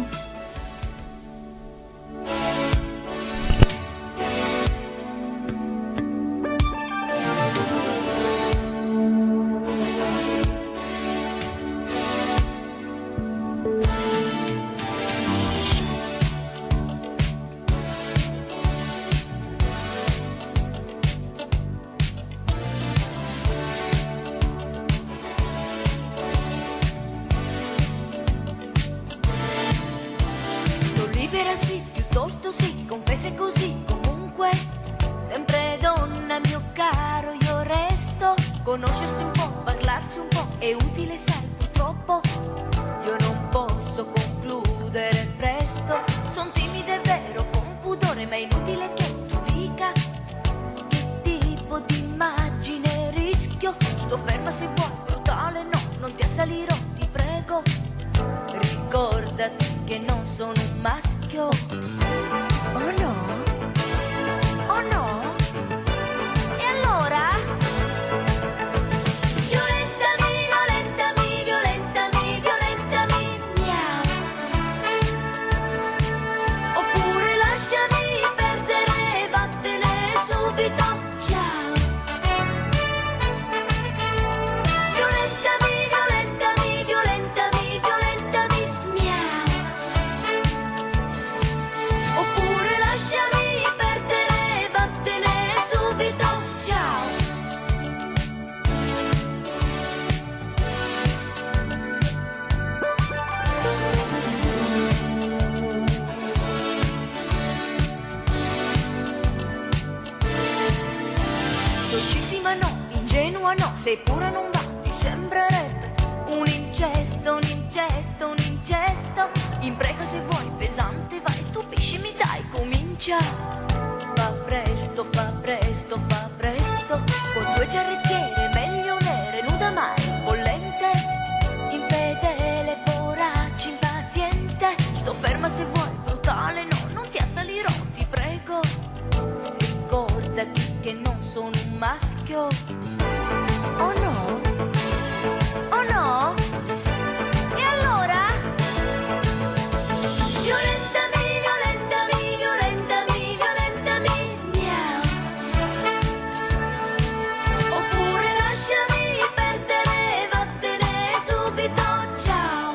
Se pure non va, ti sembrerebbe un incesto, un incesto, un incesto. Impreca se vuoi, pesante, vai, stupiscimi, dai, comincia. Fa presto, fa presto, fa presto. Con due giarrettiere, meglio nere, nuda mai, bollente. Infedele, vorace, impaziente. Sto ferma se vuoi, brutale, no, non ti assalirò, ti prego. Ricordati che non sono un maschio. Oh no? Oh no? E allora? Violentami, violentami, violentami, violentami, miau. Oppure lasciami perdere, vattene subito, ciao.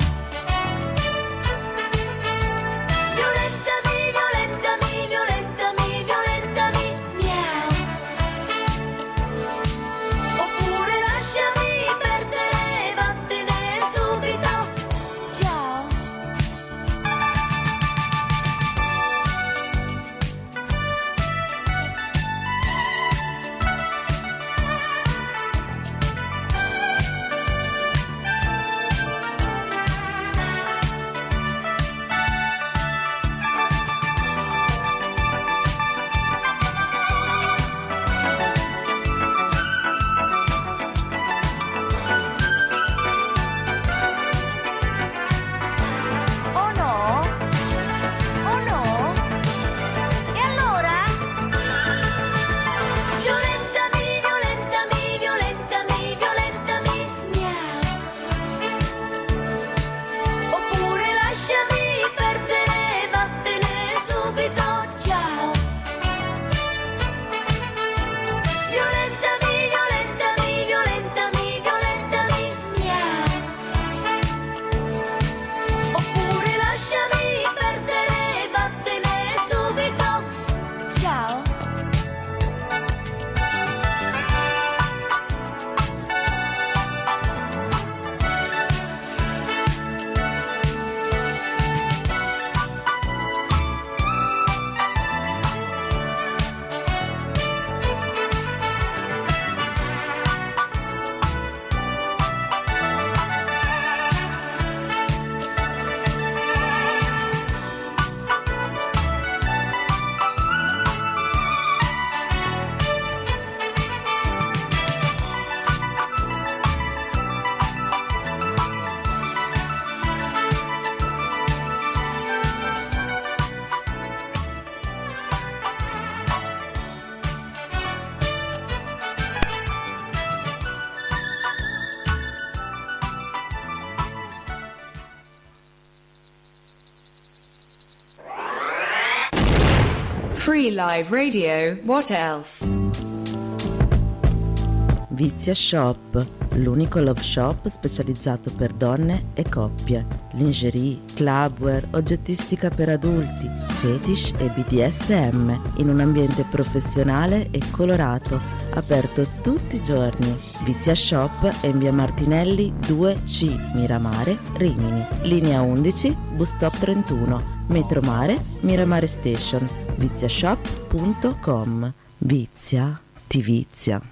Violentami, violentami, violentami, violentami, miau. Oppure lasciami Free Live Radio, what else? Vizia Shop, l'unico love shop specializzato per donne e coppie. Lingerie, clubwear, oggettistica per adulti, fetish e B D S M in un ambiente professionale e colorato, aperto tutti i giorni. Vizia Shop è in via Martinelli due C, Miramare, Rimini. Linea undici, bus stop trentuno, metro Mare, Miramare Station. viziashop punto com. Vizia ti vizia.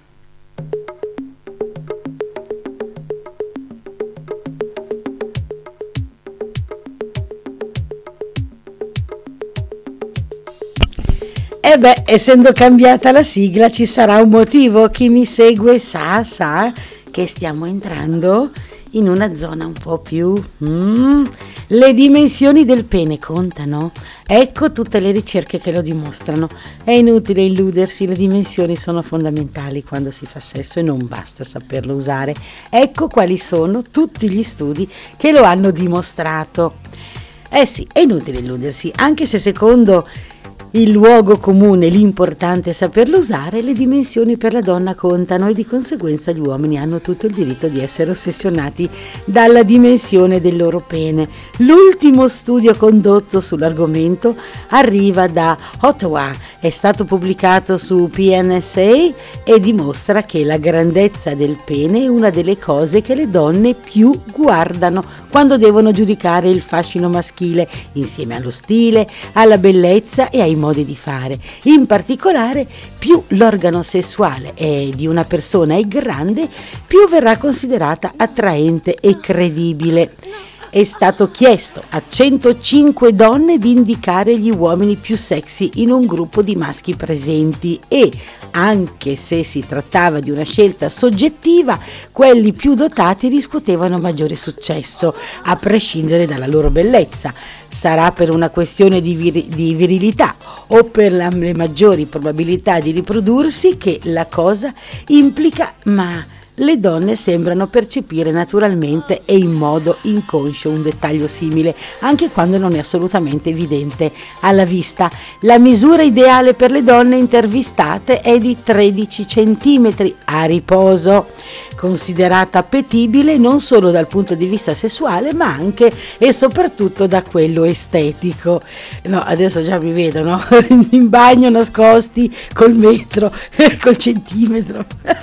E beh, essendo cambiata la sigla ci sarà un motivo. Chi mi segue sa, sa che stiamo entrando in una zona un po' più... Mm, le dimensioni del pene contano? Ecco tutte le ricerche che lo dimostrano. È inutile illudersi, le dimensioni sono fondamentali quando si fa sesso e non basta saperlo usare. Ecco quali sono tutti gli studi che lo hanno dimostrato. Eh sì, è inutile illudersi, anche se secondo il luogo comune l'importante è saperlo usare, le dimensioni per la donna contano e di conseguenza gli uomini hanno tutto il diritto di essere ossessionati dalla dimensione del loro pene. L'ultimo studio condotto sull'argomento arriva da Ottawa, è stato pubblicato su P N S A e dimostra che la grandezza del pene è una delle cose che le donne più guardano quando devono giudicare il fascino maschile, insieme allo stile, alla bellezza e ai modi di fare. In particolare, più l'organo sessuale è di una persona è grande, più verrà considerata attraente e credibile. È stato chiesto a centocinque donne di indicare gli uomini più sexy in un gruppo di maschi presenti e, anche se si trattava di una scelta soggettiva, quelli più dotati riscuotevano maggiore successo, a prescindere dalla loro bellezza. Sarà per una questione di, vir- di virilità o per la- le maggiori probabilità di riprodursi che la cosa implica, ma le donne sembrano percepire naturalmente e in modo inconscio un dettaglio simile, anche quando non è assolutamente evidente alla vista. La misura ideale per le donne intervistate è di tredici centimetri a riposo, considerata appetibile non solo dal punto di vista sessuale, ma anche e soprattutto da quello estetico. No, adesso già mi vedo, no? In bagno nascosti col metro, col centimetro.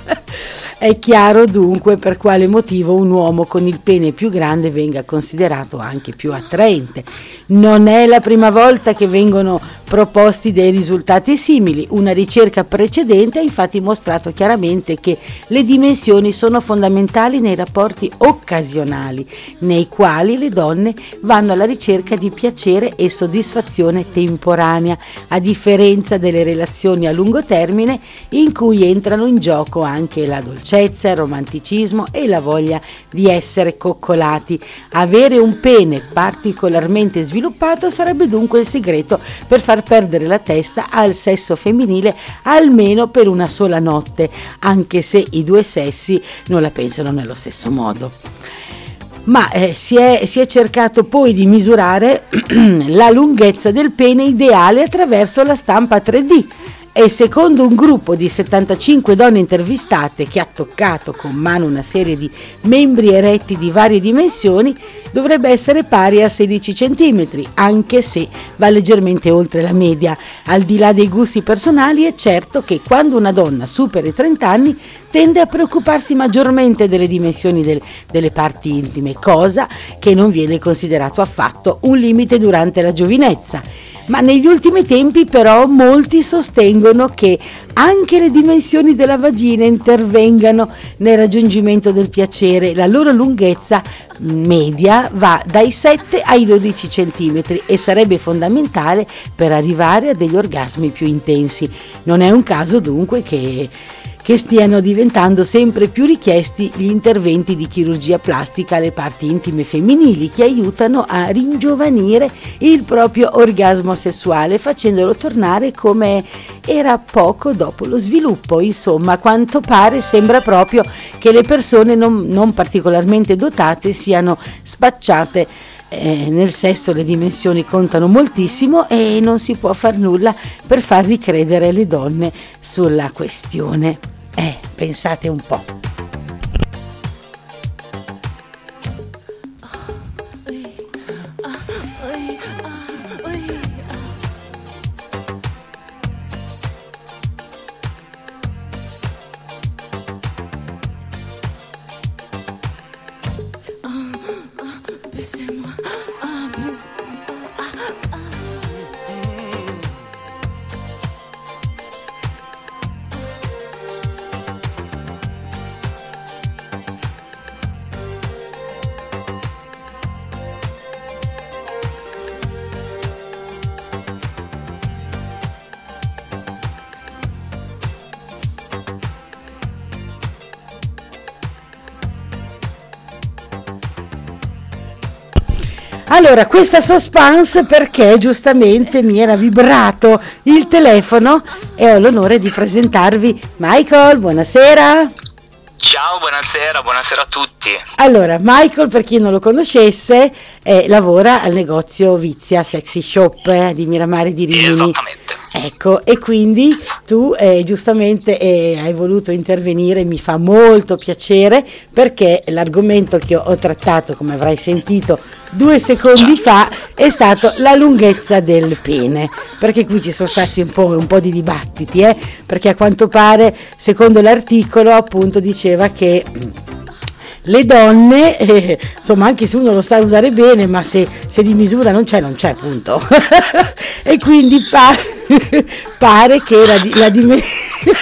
È chiaro dunque per quale motivo un uomo con il pene più grande venga considerato anche più attraente. Non è la prima volta che vengono proposti dei risultati simili. Una ricerca precedente ha infatti mostrato chiaramente che le dimensioni sono fondamentali nei rapporti occasionali, nei quali le donne vanno alla ricerca di piacere e soddisfazione temporanea, a differenza delle relazioni a lungo termine in cui entrano in gioco anche la dolcezza, il romanticismo e la voglia di essere coccolati. Avere un pene particolarmente sviluppato sarebbe dunque il segreto per far perdere la testa al sesso femminile almeno per una sola notte, anche se i due sessi non la pensano nello stesso modo. Ma eh, si, è, si è cercato poi di misurare la lunghezza del pene ideale attraverso la stampa tre D. E secondo un gruppo di settantacinque donne intervistate che ha toccato con mano una serie di membri eretti di varie dimensioni, dovrebbe essere pari a sedici centimetri, anche se va leggermente oltre la media. Al di là dei gusti personali, è certo che quando una donna supera i trenta anni tende a preoccuparsi maggiormente delle dimensioni del, delle parti intime, cosa che non viene considerato affatto un limite durante la giovinezza. Ma negli ultimi tempi però molti sostengono che anche le dimensioni della vagina intervengano nel raggiungimento del piacere. La loro lunghezza media va dai sette ai dodici centimetri e sarebbe fondamentale per arrivare a degli orgasmi più intensi. Non è un caso dunque che che stiano diventando sempre più richiesti gli interventi di chirurgia plastica alle parti intime femminili che aiutano a ringiovanire il proprio orgasmo sessuale facendolo tornare come era poco dopo lo sviluppo. Insomma, a quanto pare sembra proprio che le persone non, non particolarmente dotate siano spacciate eh, nel sesso le dimensioni contano moltissimo e non si può far nulla per far ricredere le donne sulla questione. Eh, pensate un po'. Allora, questa suspense perché giustamente mi era vibrato il telefono e ho l'onore di presentarvi Michael, buonasera. Ciao, buonasera, buonasera a tutti. Allora, Michael, per chi non lo conoscesse, eh, lavora al negozio Vizia Sexy Shop eh, di Miramare di Rimini. Esattamente. Ecco, e quindi tu eh, giustamente eh, hai voluto intervenire, mi fa molto piacere perché l'argomento che ho, ho trattato, come avrai sentito due secondi fa, è stato la lunghezza del pene, perché qui ci sono stati un po', un po' di dibattiti, eh, perché a quanto pare, secondo l'articolo, appunto diceva che le donne, eh, insomma, anche se uno lo sa usare bene, ma se, se di misura non c'è, non c'è, appunto. E quindi pa- pare che la, la dimensione...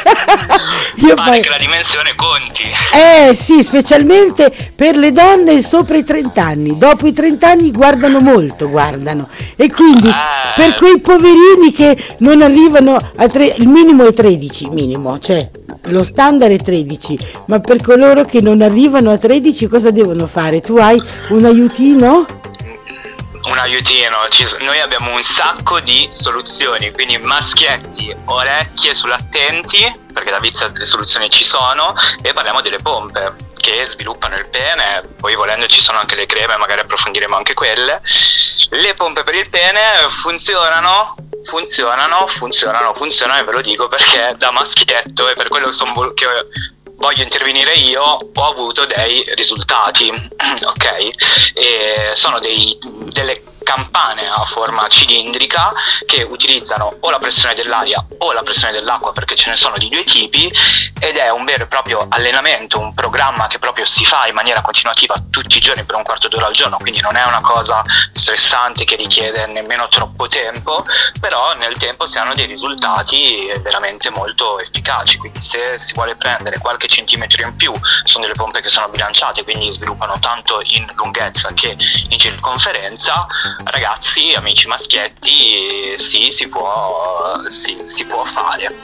Io pare che la dimensione conti. Eh sì, specialmente per le donne sopra i trenta anni. Dopo i trenta anni guardano molto, guardano. E quindi eh. per quei poverini che non arrivano a tre, il minimo è tredici, minimo, cioè lo standard è tredici, ma per coloro che non arrivano a tredici cosa devono fare? Tu hai un aiutino? Un aiutino, noi abbiamo un sacco di soluzioni, quindi maschietti, orecchie sull'attenti, perché da Vizia le soluzioni ci sono, e parliamo delle pompe che sviluppano il pene, poi volendo ci sono anche le creme, magari approfondiremo anche quelle. Le pompe per il pene funzionano, funzionano, funzionano, funzionano e ve lo dico perché da maschietto e per quello che, son, che voglio intervenire io ho avuto dei risultati, ok? E sono dei, delle campane a forma cilindrica che utilizzano o la pressione dell'aria o la pressione dell'acqua, perché ce ne sono di due tipi, ed è un vero e proprio allenamento, un programma che proprio si fa in maniera continuativa tutti i giorni per un quarto d'ora al giorno, quindi non è una cosa stressante che richiede nemmeno troppo tempo, però nel tempo si hanno dei risultati veramente molto efficaci. Quindi se si vuole prendere qualche centimetro in più, sono delle pompe che sono bilanciate, quindi sviluppano tanto in lunghezza che in circonferenza. Ragazzi, amici maschietti, sì, si può, sì, si può fare.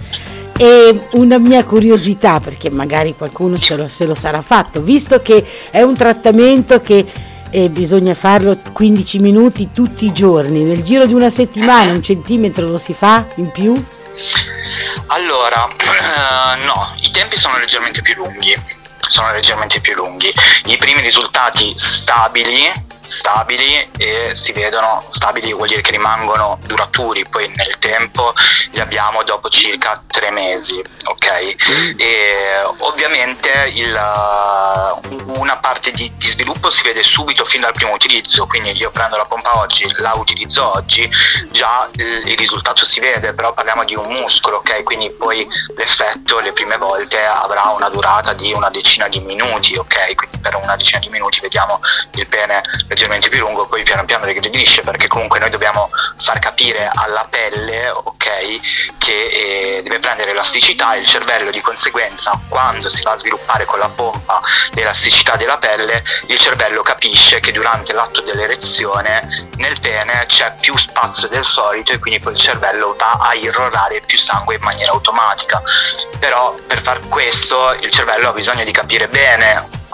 E una mia curiosità, perché magari qualcuno se lo, se lo sarà fatto, visto che è un trattamento che eh, bisogna farlo quindici minuti tutti i giorni, nel giro di una settimana un centimetro lo si fa in più? Allora, eh, no, i tempi sono leggermente più lunghi, sono leggermente più lunghi. I primi risultati stabili stabili e si vedono stabili vuol dire che rimangono duraturi, poi nel tempo li abbiamo dopo circa tre mesi, ok? E ovviamente il, una parte di, di sviluppo si vede subito fin dal primo utilizzo, quindi io prendo la pompa oggi, la utilizzo oggi, già il, il risultato si vede, però parliamo di un muscolo, ok? Quindi poi l'effetto le prime volte avrà una durata di una decina di minuti, ok? Quindi per una decina di minuti vediamo il pene leggermente più lungo, poi piano piano regredisce, perché comunque noi dobbiamo far capire alla pelle, ok, che eh, deve prendere elasticità, e il cervello di conseguenza, quando si va a sviluppare con la pompa l'elasticità della pelle, il cervello capisce che durante l'atto dell'erezione nel pene c'è più spazio del solito e quindi poi il cervello va a irrorare più sangue in maniera automatica. Però per far questo il cervello ha bisogno di capire bene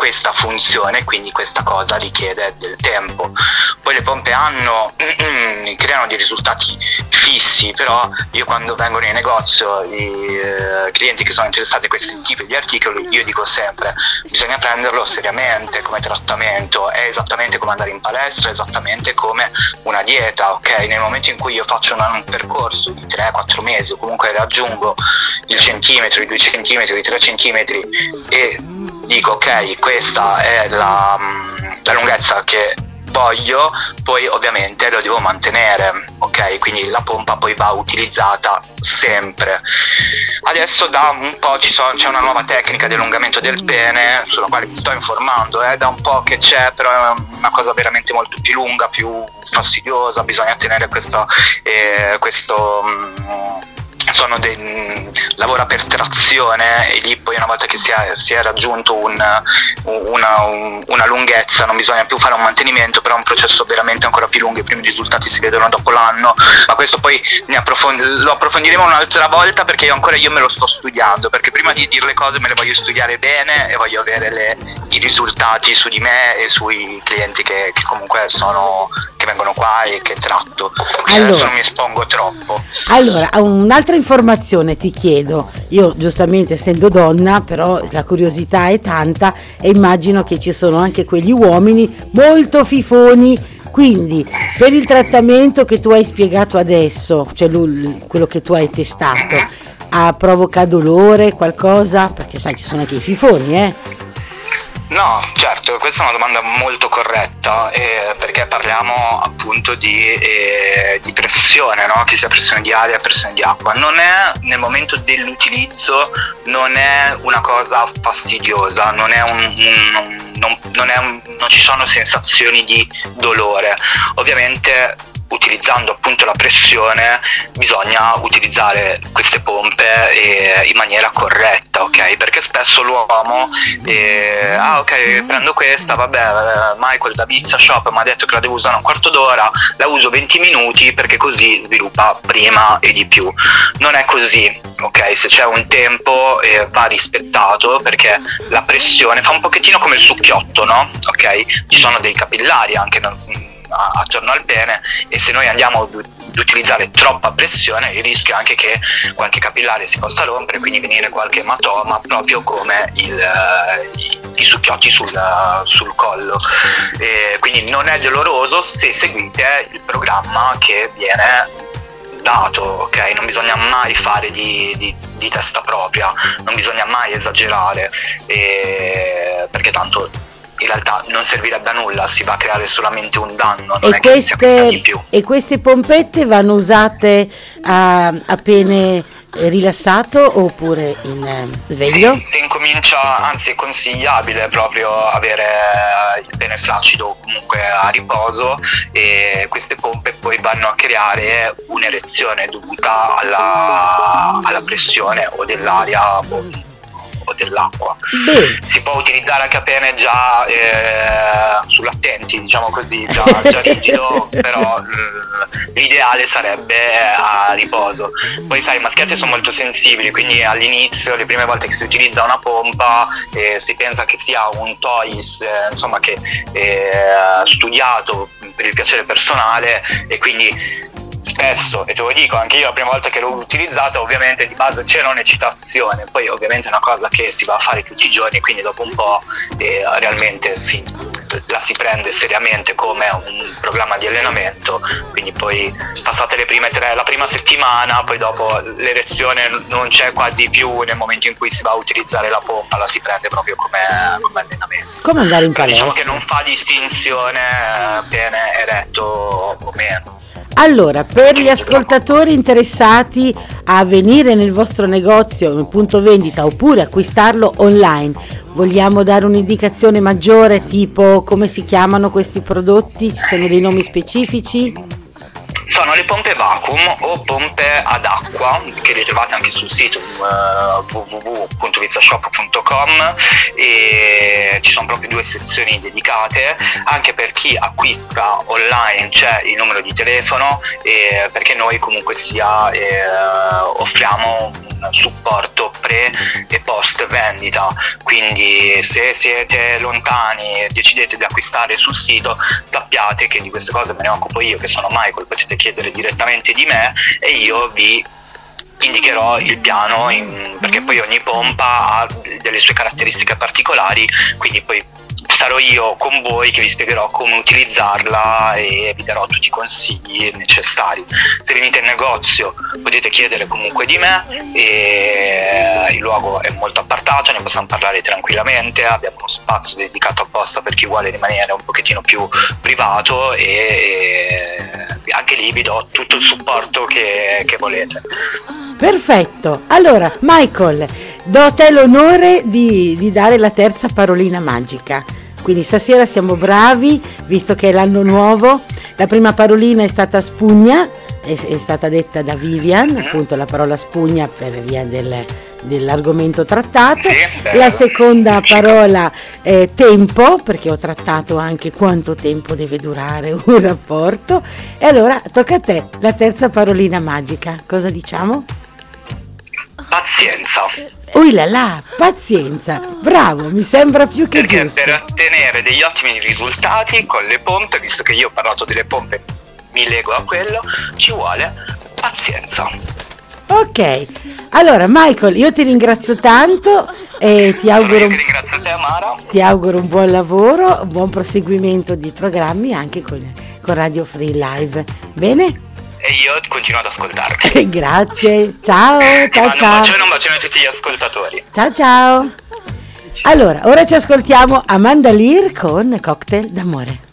questa funzione, quindi questa cosa richiede del tempo. Poi le pompe hanno creano dei risultati fissi, però io quando vengo nei negozi i eh, clienti che sono interessati a questi tipi di articoli, io dico sempre bisogna prenderlo seriamente come trattamento, è esattamente come andare in palestra, è esattamente come una dieta, ok? Nel momento in cui io faccio una, un percorso di tre quattro mesi o comunque raggiungo il centimetro, i due centimetri, i tre centimetri e dico ok, questa è la, la lunghezza che voglio, poi ovviamente lo devo mantenere, ok? Quindi la pompa poi va utilizzata sempre. Adesso da un po' ci sono, c'è una nuova tecnica di allungamento del pene sulla quale mi sto informando, eh, da un po' che c'è, però è una cosa veramente molto più lunga, più fastidiosa, bisogna tenere questo, eh, questo mh, sono dei lavora per trazione e lì poi una volta che si è, si è raggiunto un, una, un, una lunghezza non bisogna più fare un mantenimento, però è un processo veramente ancora più lungo, i primi risultati si vedono dopo l'anno, ma questo poi ne approfond- lo approfondiremo un'altra volta perché io ancora io me lo sto studiando, perché prima di dire le cose me le voglio studiare bene e voglio avere le, i risultati su di me e sui clienti che, che comunque sono che vengono qua e che tratto, quindi allora, adesso non mi espongo troppo. Allora, un'altra informazione ti chiedo, io giustamente essendo donna, però la curiosità è tanta e immagino che ci sono anche quegli uomini molto fifoni, quindi per il trattamento che tu hai spiegato adesso, cioè quello che tu hai testato, ha provoca dolore, qualcosa? Perché sai, ci sono anche i fifoni, eh? No, certo, questa è una domanda molto corretta, eh, perché parliamo appunto di, eh, di pressione, no? Che sia pressione di aria e pressione di acqua. Non è, nel momento dell'utilizzo, non è una cosa fastidiosa, non è un, un non, non, è un, non ci sono sensazioni di dolore. Ovviamente utilizzando appunto la pressione bisogna utilizzare queste pompe eh, in maniera corretta, ok? Perché spesso l'uomo eh, ah ok, prendo questa, vabbè, Michael da Vizia Shop mi ha detto che la devo usare un quarto d'ora, la uso venti minuti perché così sviluppa prima e di più. Non è così, ok? Se c'è un tempo eh, va rispettato, perché la pressione fa un pochettino come il succhiotto, no? Ok? Ci sono dei capillari anche attorno al pene e se noi andiamo ad utilizzare troppa pressione il rischio è anche che qualche capillare si possa rompere, quindi venire qualche ematoma, proprio come il, i, i succhiotti sul, sul collo. E quindi non è doloroso se seguite il programma che viene dato, ok? Non bisogna mai fare di, di, di testa propria, non bisogna mai esagerare, e, perché tanto in realtà non servirebbe a nulla, si va a creare solamente un danno, non e è che si acquista di più. E queste pompette vanno usate a, a pene rilassato oppure in eh, sveglio? Sì, si incomincia, anzi è consigliabile proprio avere il pene flaccido o comunque a riposo, e queste pompe poi vanno a creare un'erezione dovuta alla, alla pressione o dell'aria o o dell'acqua. Beh. Si può utilizzare anche a pene già eh, sull'attenti, diciamo così, già, già rigido, però l'ideale sarebbe a riposo. Poi sai, i maschietti sono molto sensibili, quindi all'inizio, le prime volte che si utilizza una pompa, eh, si pensa che sia un toys, eh, insomma, che è studiato per il piacere personale, e quindi spesso, e te lo dico anche io la prima volta che l'ho utilizzata, ovviamente di base c'era un'eccitazione, poi ovviamente è una cosa che si va a fare tutti i giorni, quindi dopo un po' eh, realmente si, la si prende seriamente come un programma di allenamento, quindi poi passate le prime tre, la prima settimana, poi dopo l'erezione non c'è quasi più nel momento in cui si va a utilizzare la pompa, la si prende proprio come, come allenamento. Come andare in palestra? Diciamo che non fa distinzione pene eretto o meno. Allora, per gli ascoltatori interessati a venire nel vostro negozio, nel punto vendita, oppure acquistarlo online, vogliamo dare un'indicazione maggiore, tipo come si chiamano questi prodotti? Ci sono dei nomi specifici? Sono le pompe vacuum o pompe ad acqua, che le trovate anche sul sito uh, w w w punto viziashop punto com, e ci sono proprio due sezioni dedicate. Anche per chi acquista online c'è il numero di telefono, e perché noi comunque sia eh, offriamo un supporto pre e post vendita, quindi se siete lontani e decidete di acquistare sul sito, sappiate che di queste cose me ne occupo io, che sono Michael, potete chiedere direttamente di me e io vi indicherò il piano, in, perché poi ogni pompa ha delle sue caratteristiche particolari, quindi poi sarò io con voi che vi spiegherò come utilizzarla e vi darò tutti i consigli necessari. Se venite in negozio potete chiedere comunque di me, e il luogo è molto appartato, ne possiamo parlare tranquillamente, abbiamo uno spazio dedicato apposta per chi vuole rimanere un pochettino più privato e, e anche lì vi do tutto il supporto che, che volete. Perfetto, allora Michael, do a te l'onore di, di dare la terza parolina magica. Quindi stasera siamo bravi, visto che è l'anno nuovo. La prima parolina è stata spugna, è, è stata detta da Vivian, appunto la parola spugna per via del, dell'argomento trattato. Sì, la seconda parola è tempo, perché ho trattato anche quanto tempo deve durare un rapporto. E allora tocca a te, la terza parolina magica. Cosa diciamo? Pazienza. Ui là là, pazienza, bravo, mi sembra più che Perché giusto. per ottenere degli ottimi risultati con le pompe, visto che io ho parlato delle pompe, mi lego a quello, ci vuole pazienza. Ok, allora Michael, io ti ringrazio tanto e ti auguro, Sono io che ringrazio te, Amara. ti auguro un buon lavoro, un buon proseguimento di programmi anche con, con Radio Free Live. Bene? E io continuo ad ascoltarti. Grazie, ciao, Ti ciao mando ciao. un bacione, un bacione a tutti gli ascoltatori. Ciao ciao. Allora, ora ci ascoltiamo Amanda Lear con Cocktail d'amore.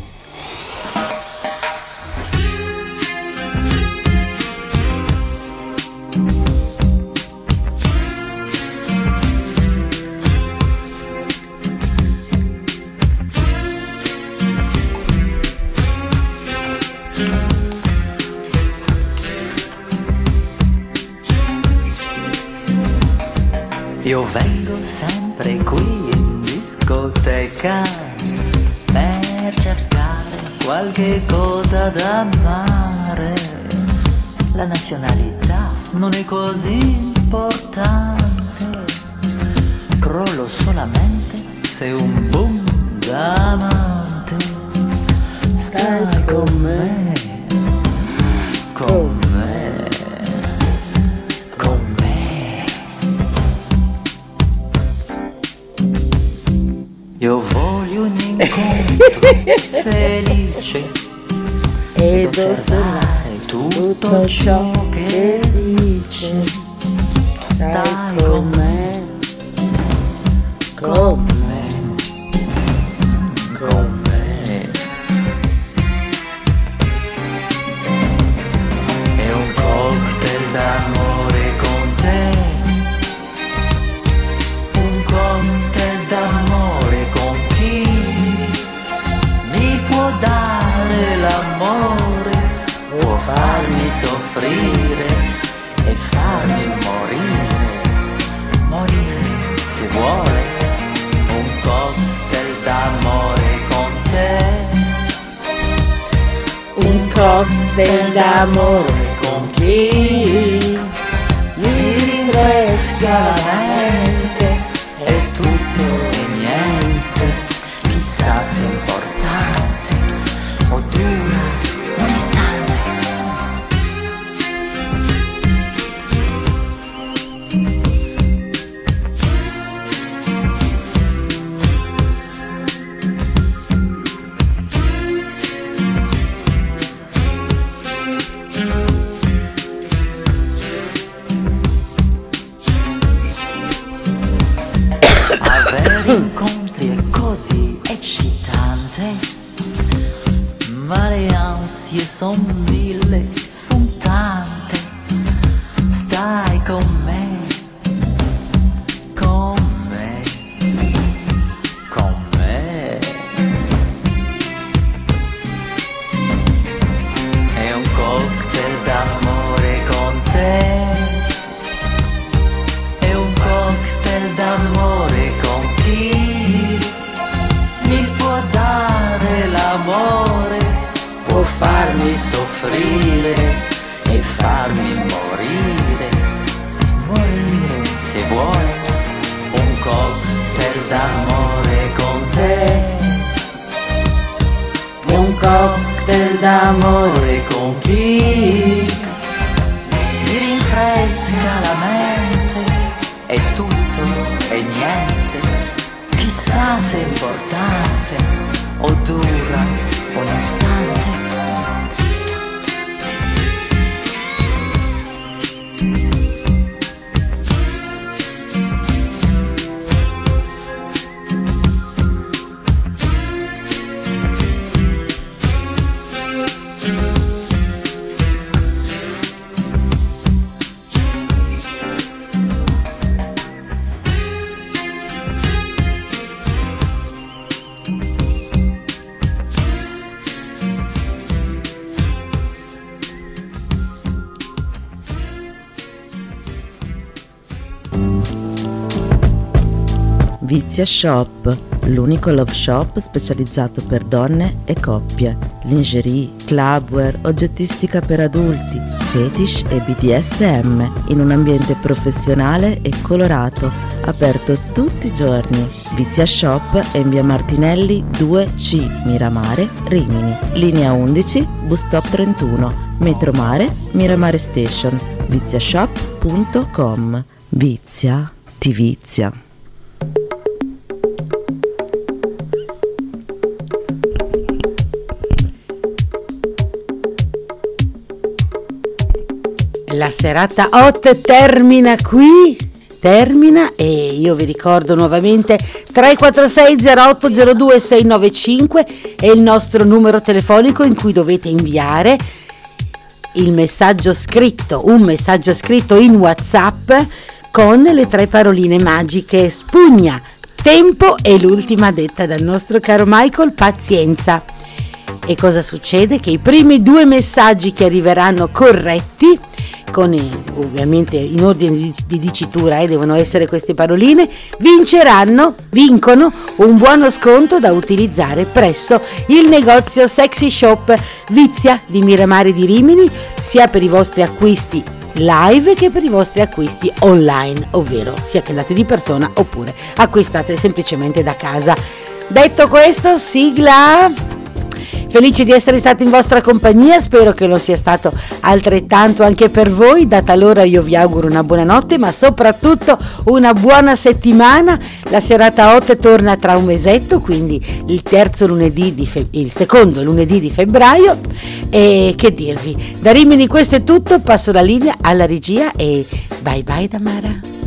Io vengo sempre qui in discoteca per cercare qualche cosa da amare. La nazionalità non è così importante, crollo solamente se un boom d'amante. Stai con me, con me, con me. Io voglio un incontro felice ed osservare tutto ciò che dice. Stai con me, con me, con me. È un cocktail d'amore con te, un cocktail d'amore con chi mi può dare l'amore, può farmi soffrire e farmi morire, morire se vuole. Un cocktail d'amore con te, un cocktail d'amore con chi mi rinfresca la mente, è tutto e niente, chissà se è importante o dura un istante. Avere incontri è così eccitante, ma le ansie son mille, son tante. Stai con me, con me, con me. È un cocktail d'amore con te, è un cocktail d'amore con chi mi può dare l'amore, può farmi soffrire e farmi morire, morire se se vuoi un cocktail d'amore con te, un cocktail d'amore con chi mi rinfresca la mente, è tutto e niente, chissà se è importante o dura un istante. Vizia Shop, l'unico love shop specializzato per donne e coppie. Lingerie, clubwear, oggettistica per adulti, fetish e B D S M in un ambiente professionale e colorato, aperto tutti i giorni. Vizia Shop è in via Martinelli due C, Miramare, Rimini. Linea undici, bus stop trentuno, metro Mare, Miramare Station. viziashop punto com. Vizia ti vizia. La serata hot termina qui, termina e io vi ricordo nuovamente tre quattro sei zero otto zero due sei nove cinque è il nostro numero telefonico in cui dovete inviare il messaggio scritto, un messaggio scritto in WhatsApp con le tre paroline magiche: spugna, tempo e l'ultima detta dal nostro caro Michael, pazienza. E cosa succede? Che i primi due messaggi che arriveranno corretti, con ovviamente in ordine di, di dicitura, eh, devono essere queste paroline, vinceranno, vincono un buono sconto da utilizzare presso il negozio Sexy Shop Vizia di Miramare di Rimini, sia per i vostri acquisti live che per i vostri acquisti online, ovvero sia che andate di persona oppure acquistate semplicemente da casa. Detto questo, sigla. Felice di essere stata in vostra compagnia, spero che lo sia stato altrettanto anche per voi. Data l'ora io vi auguro una buona notte, ma soprattutto una buona settimana. La serata hot torna tra un mesetto, quindi il terzo lunedì di fe- il secondo lunedì di febbraio. E che dirvi, da Rimini questo è tutto, passo la linea alla regia e bye bye da Mara.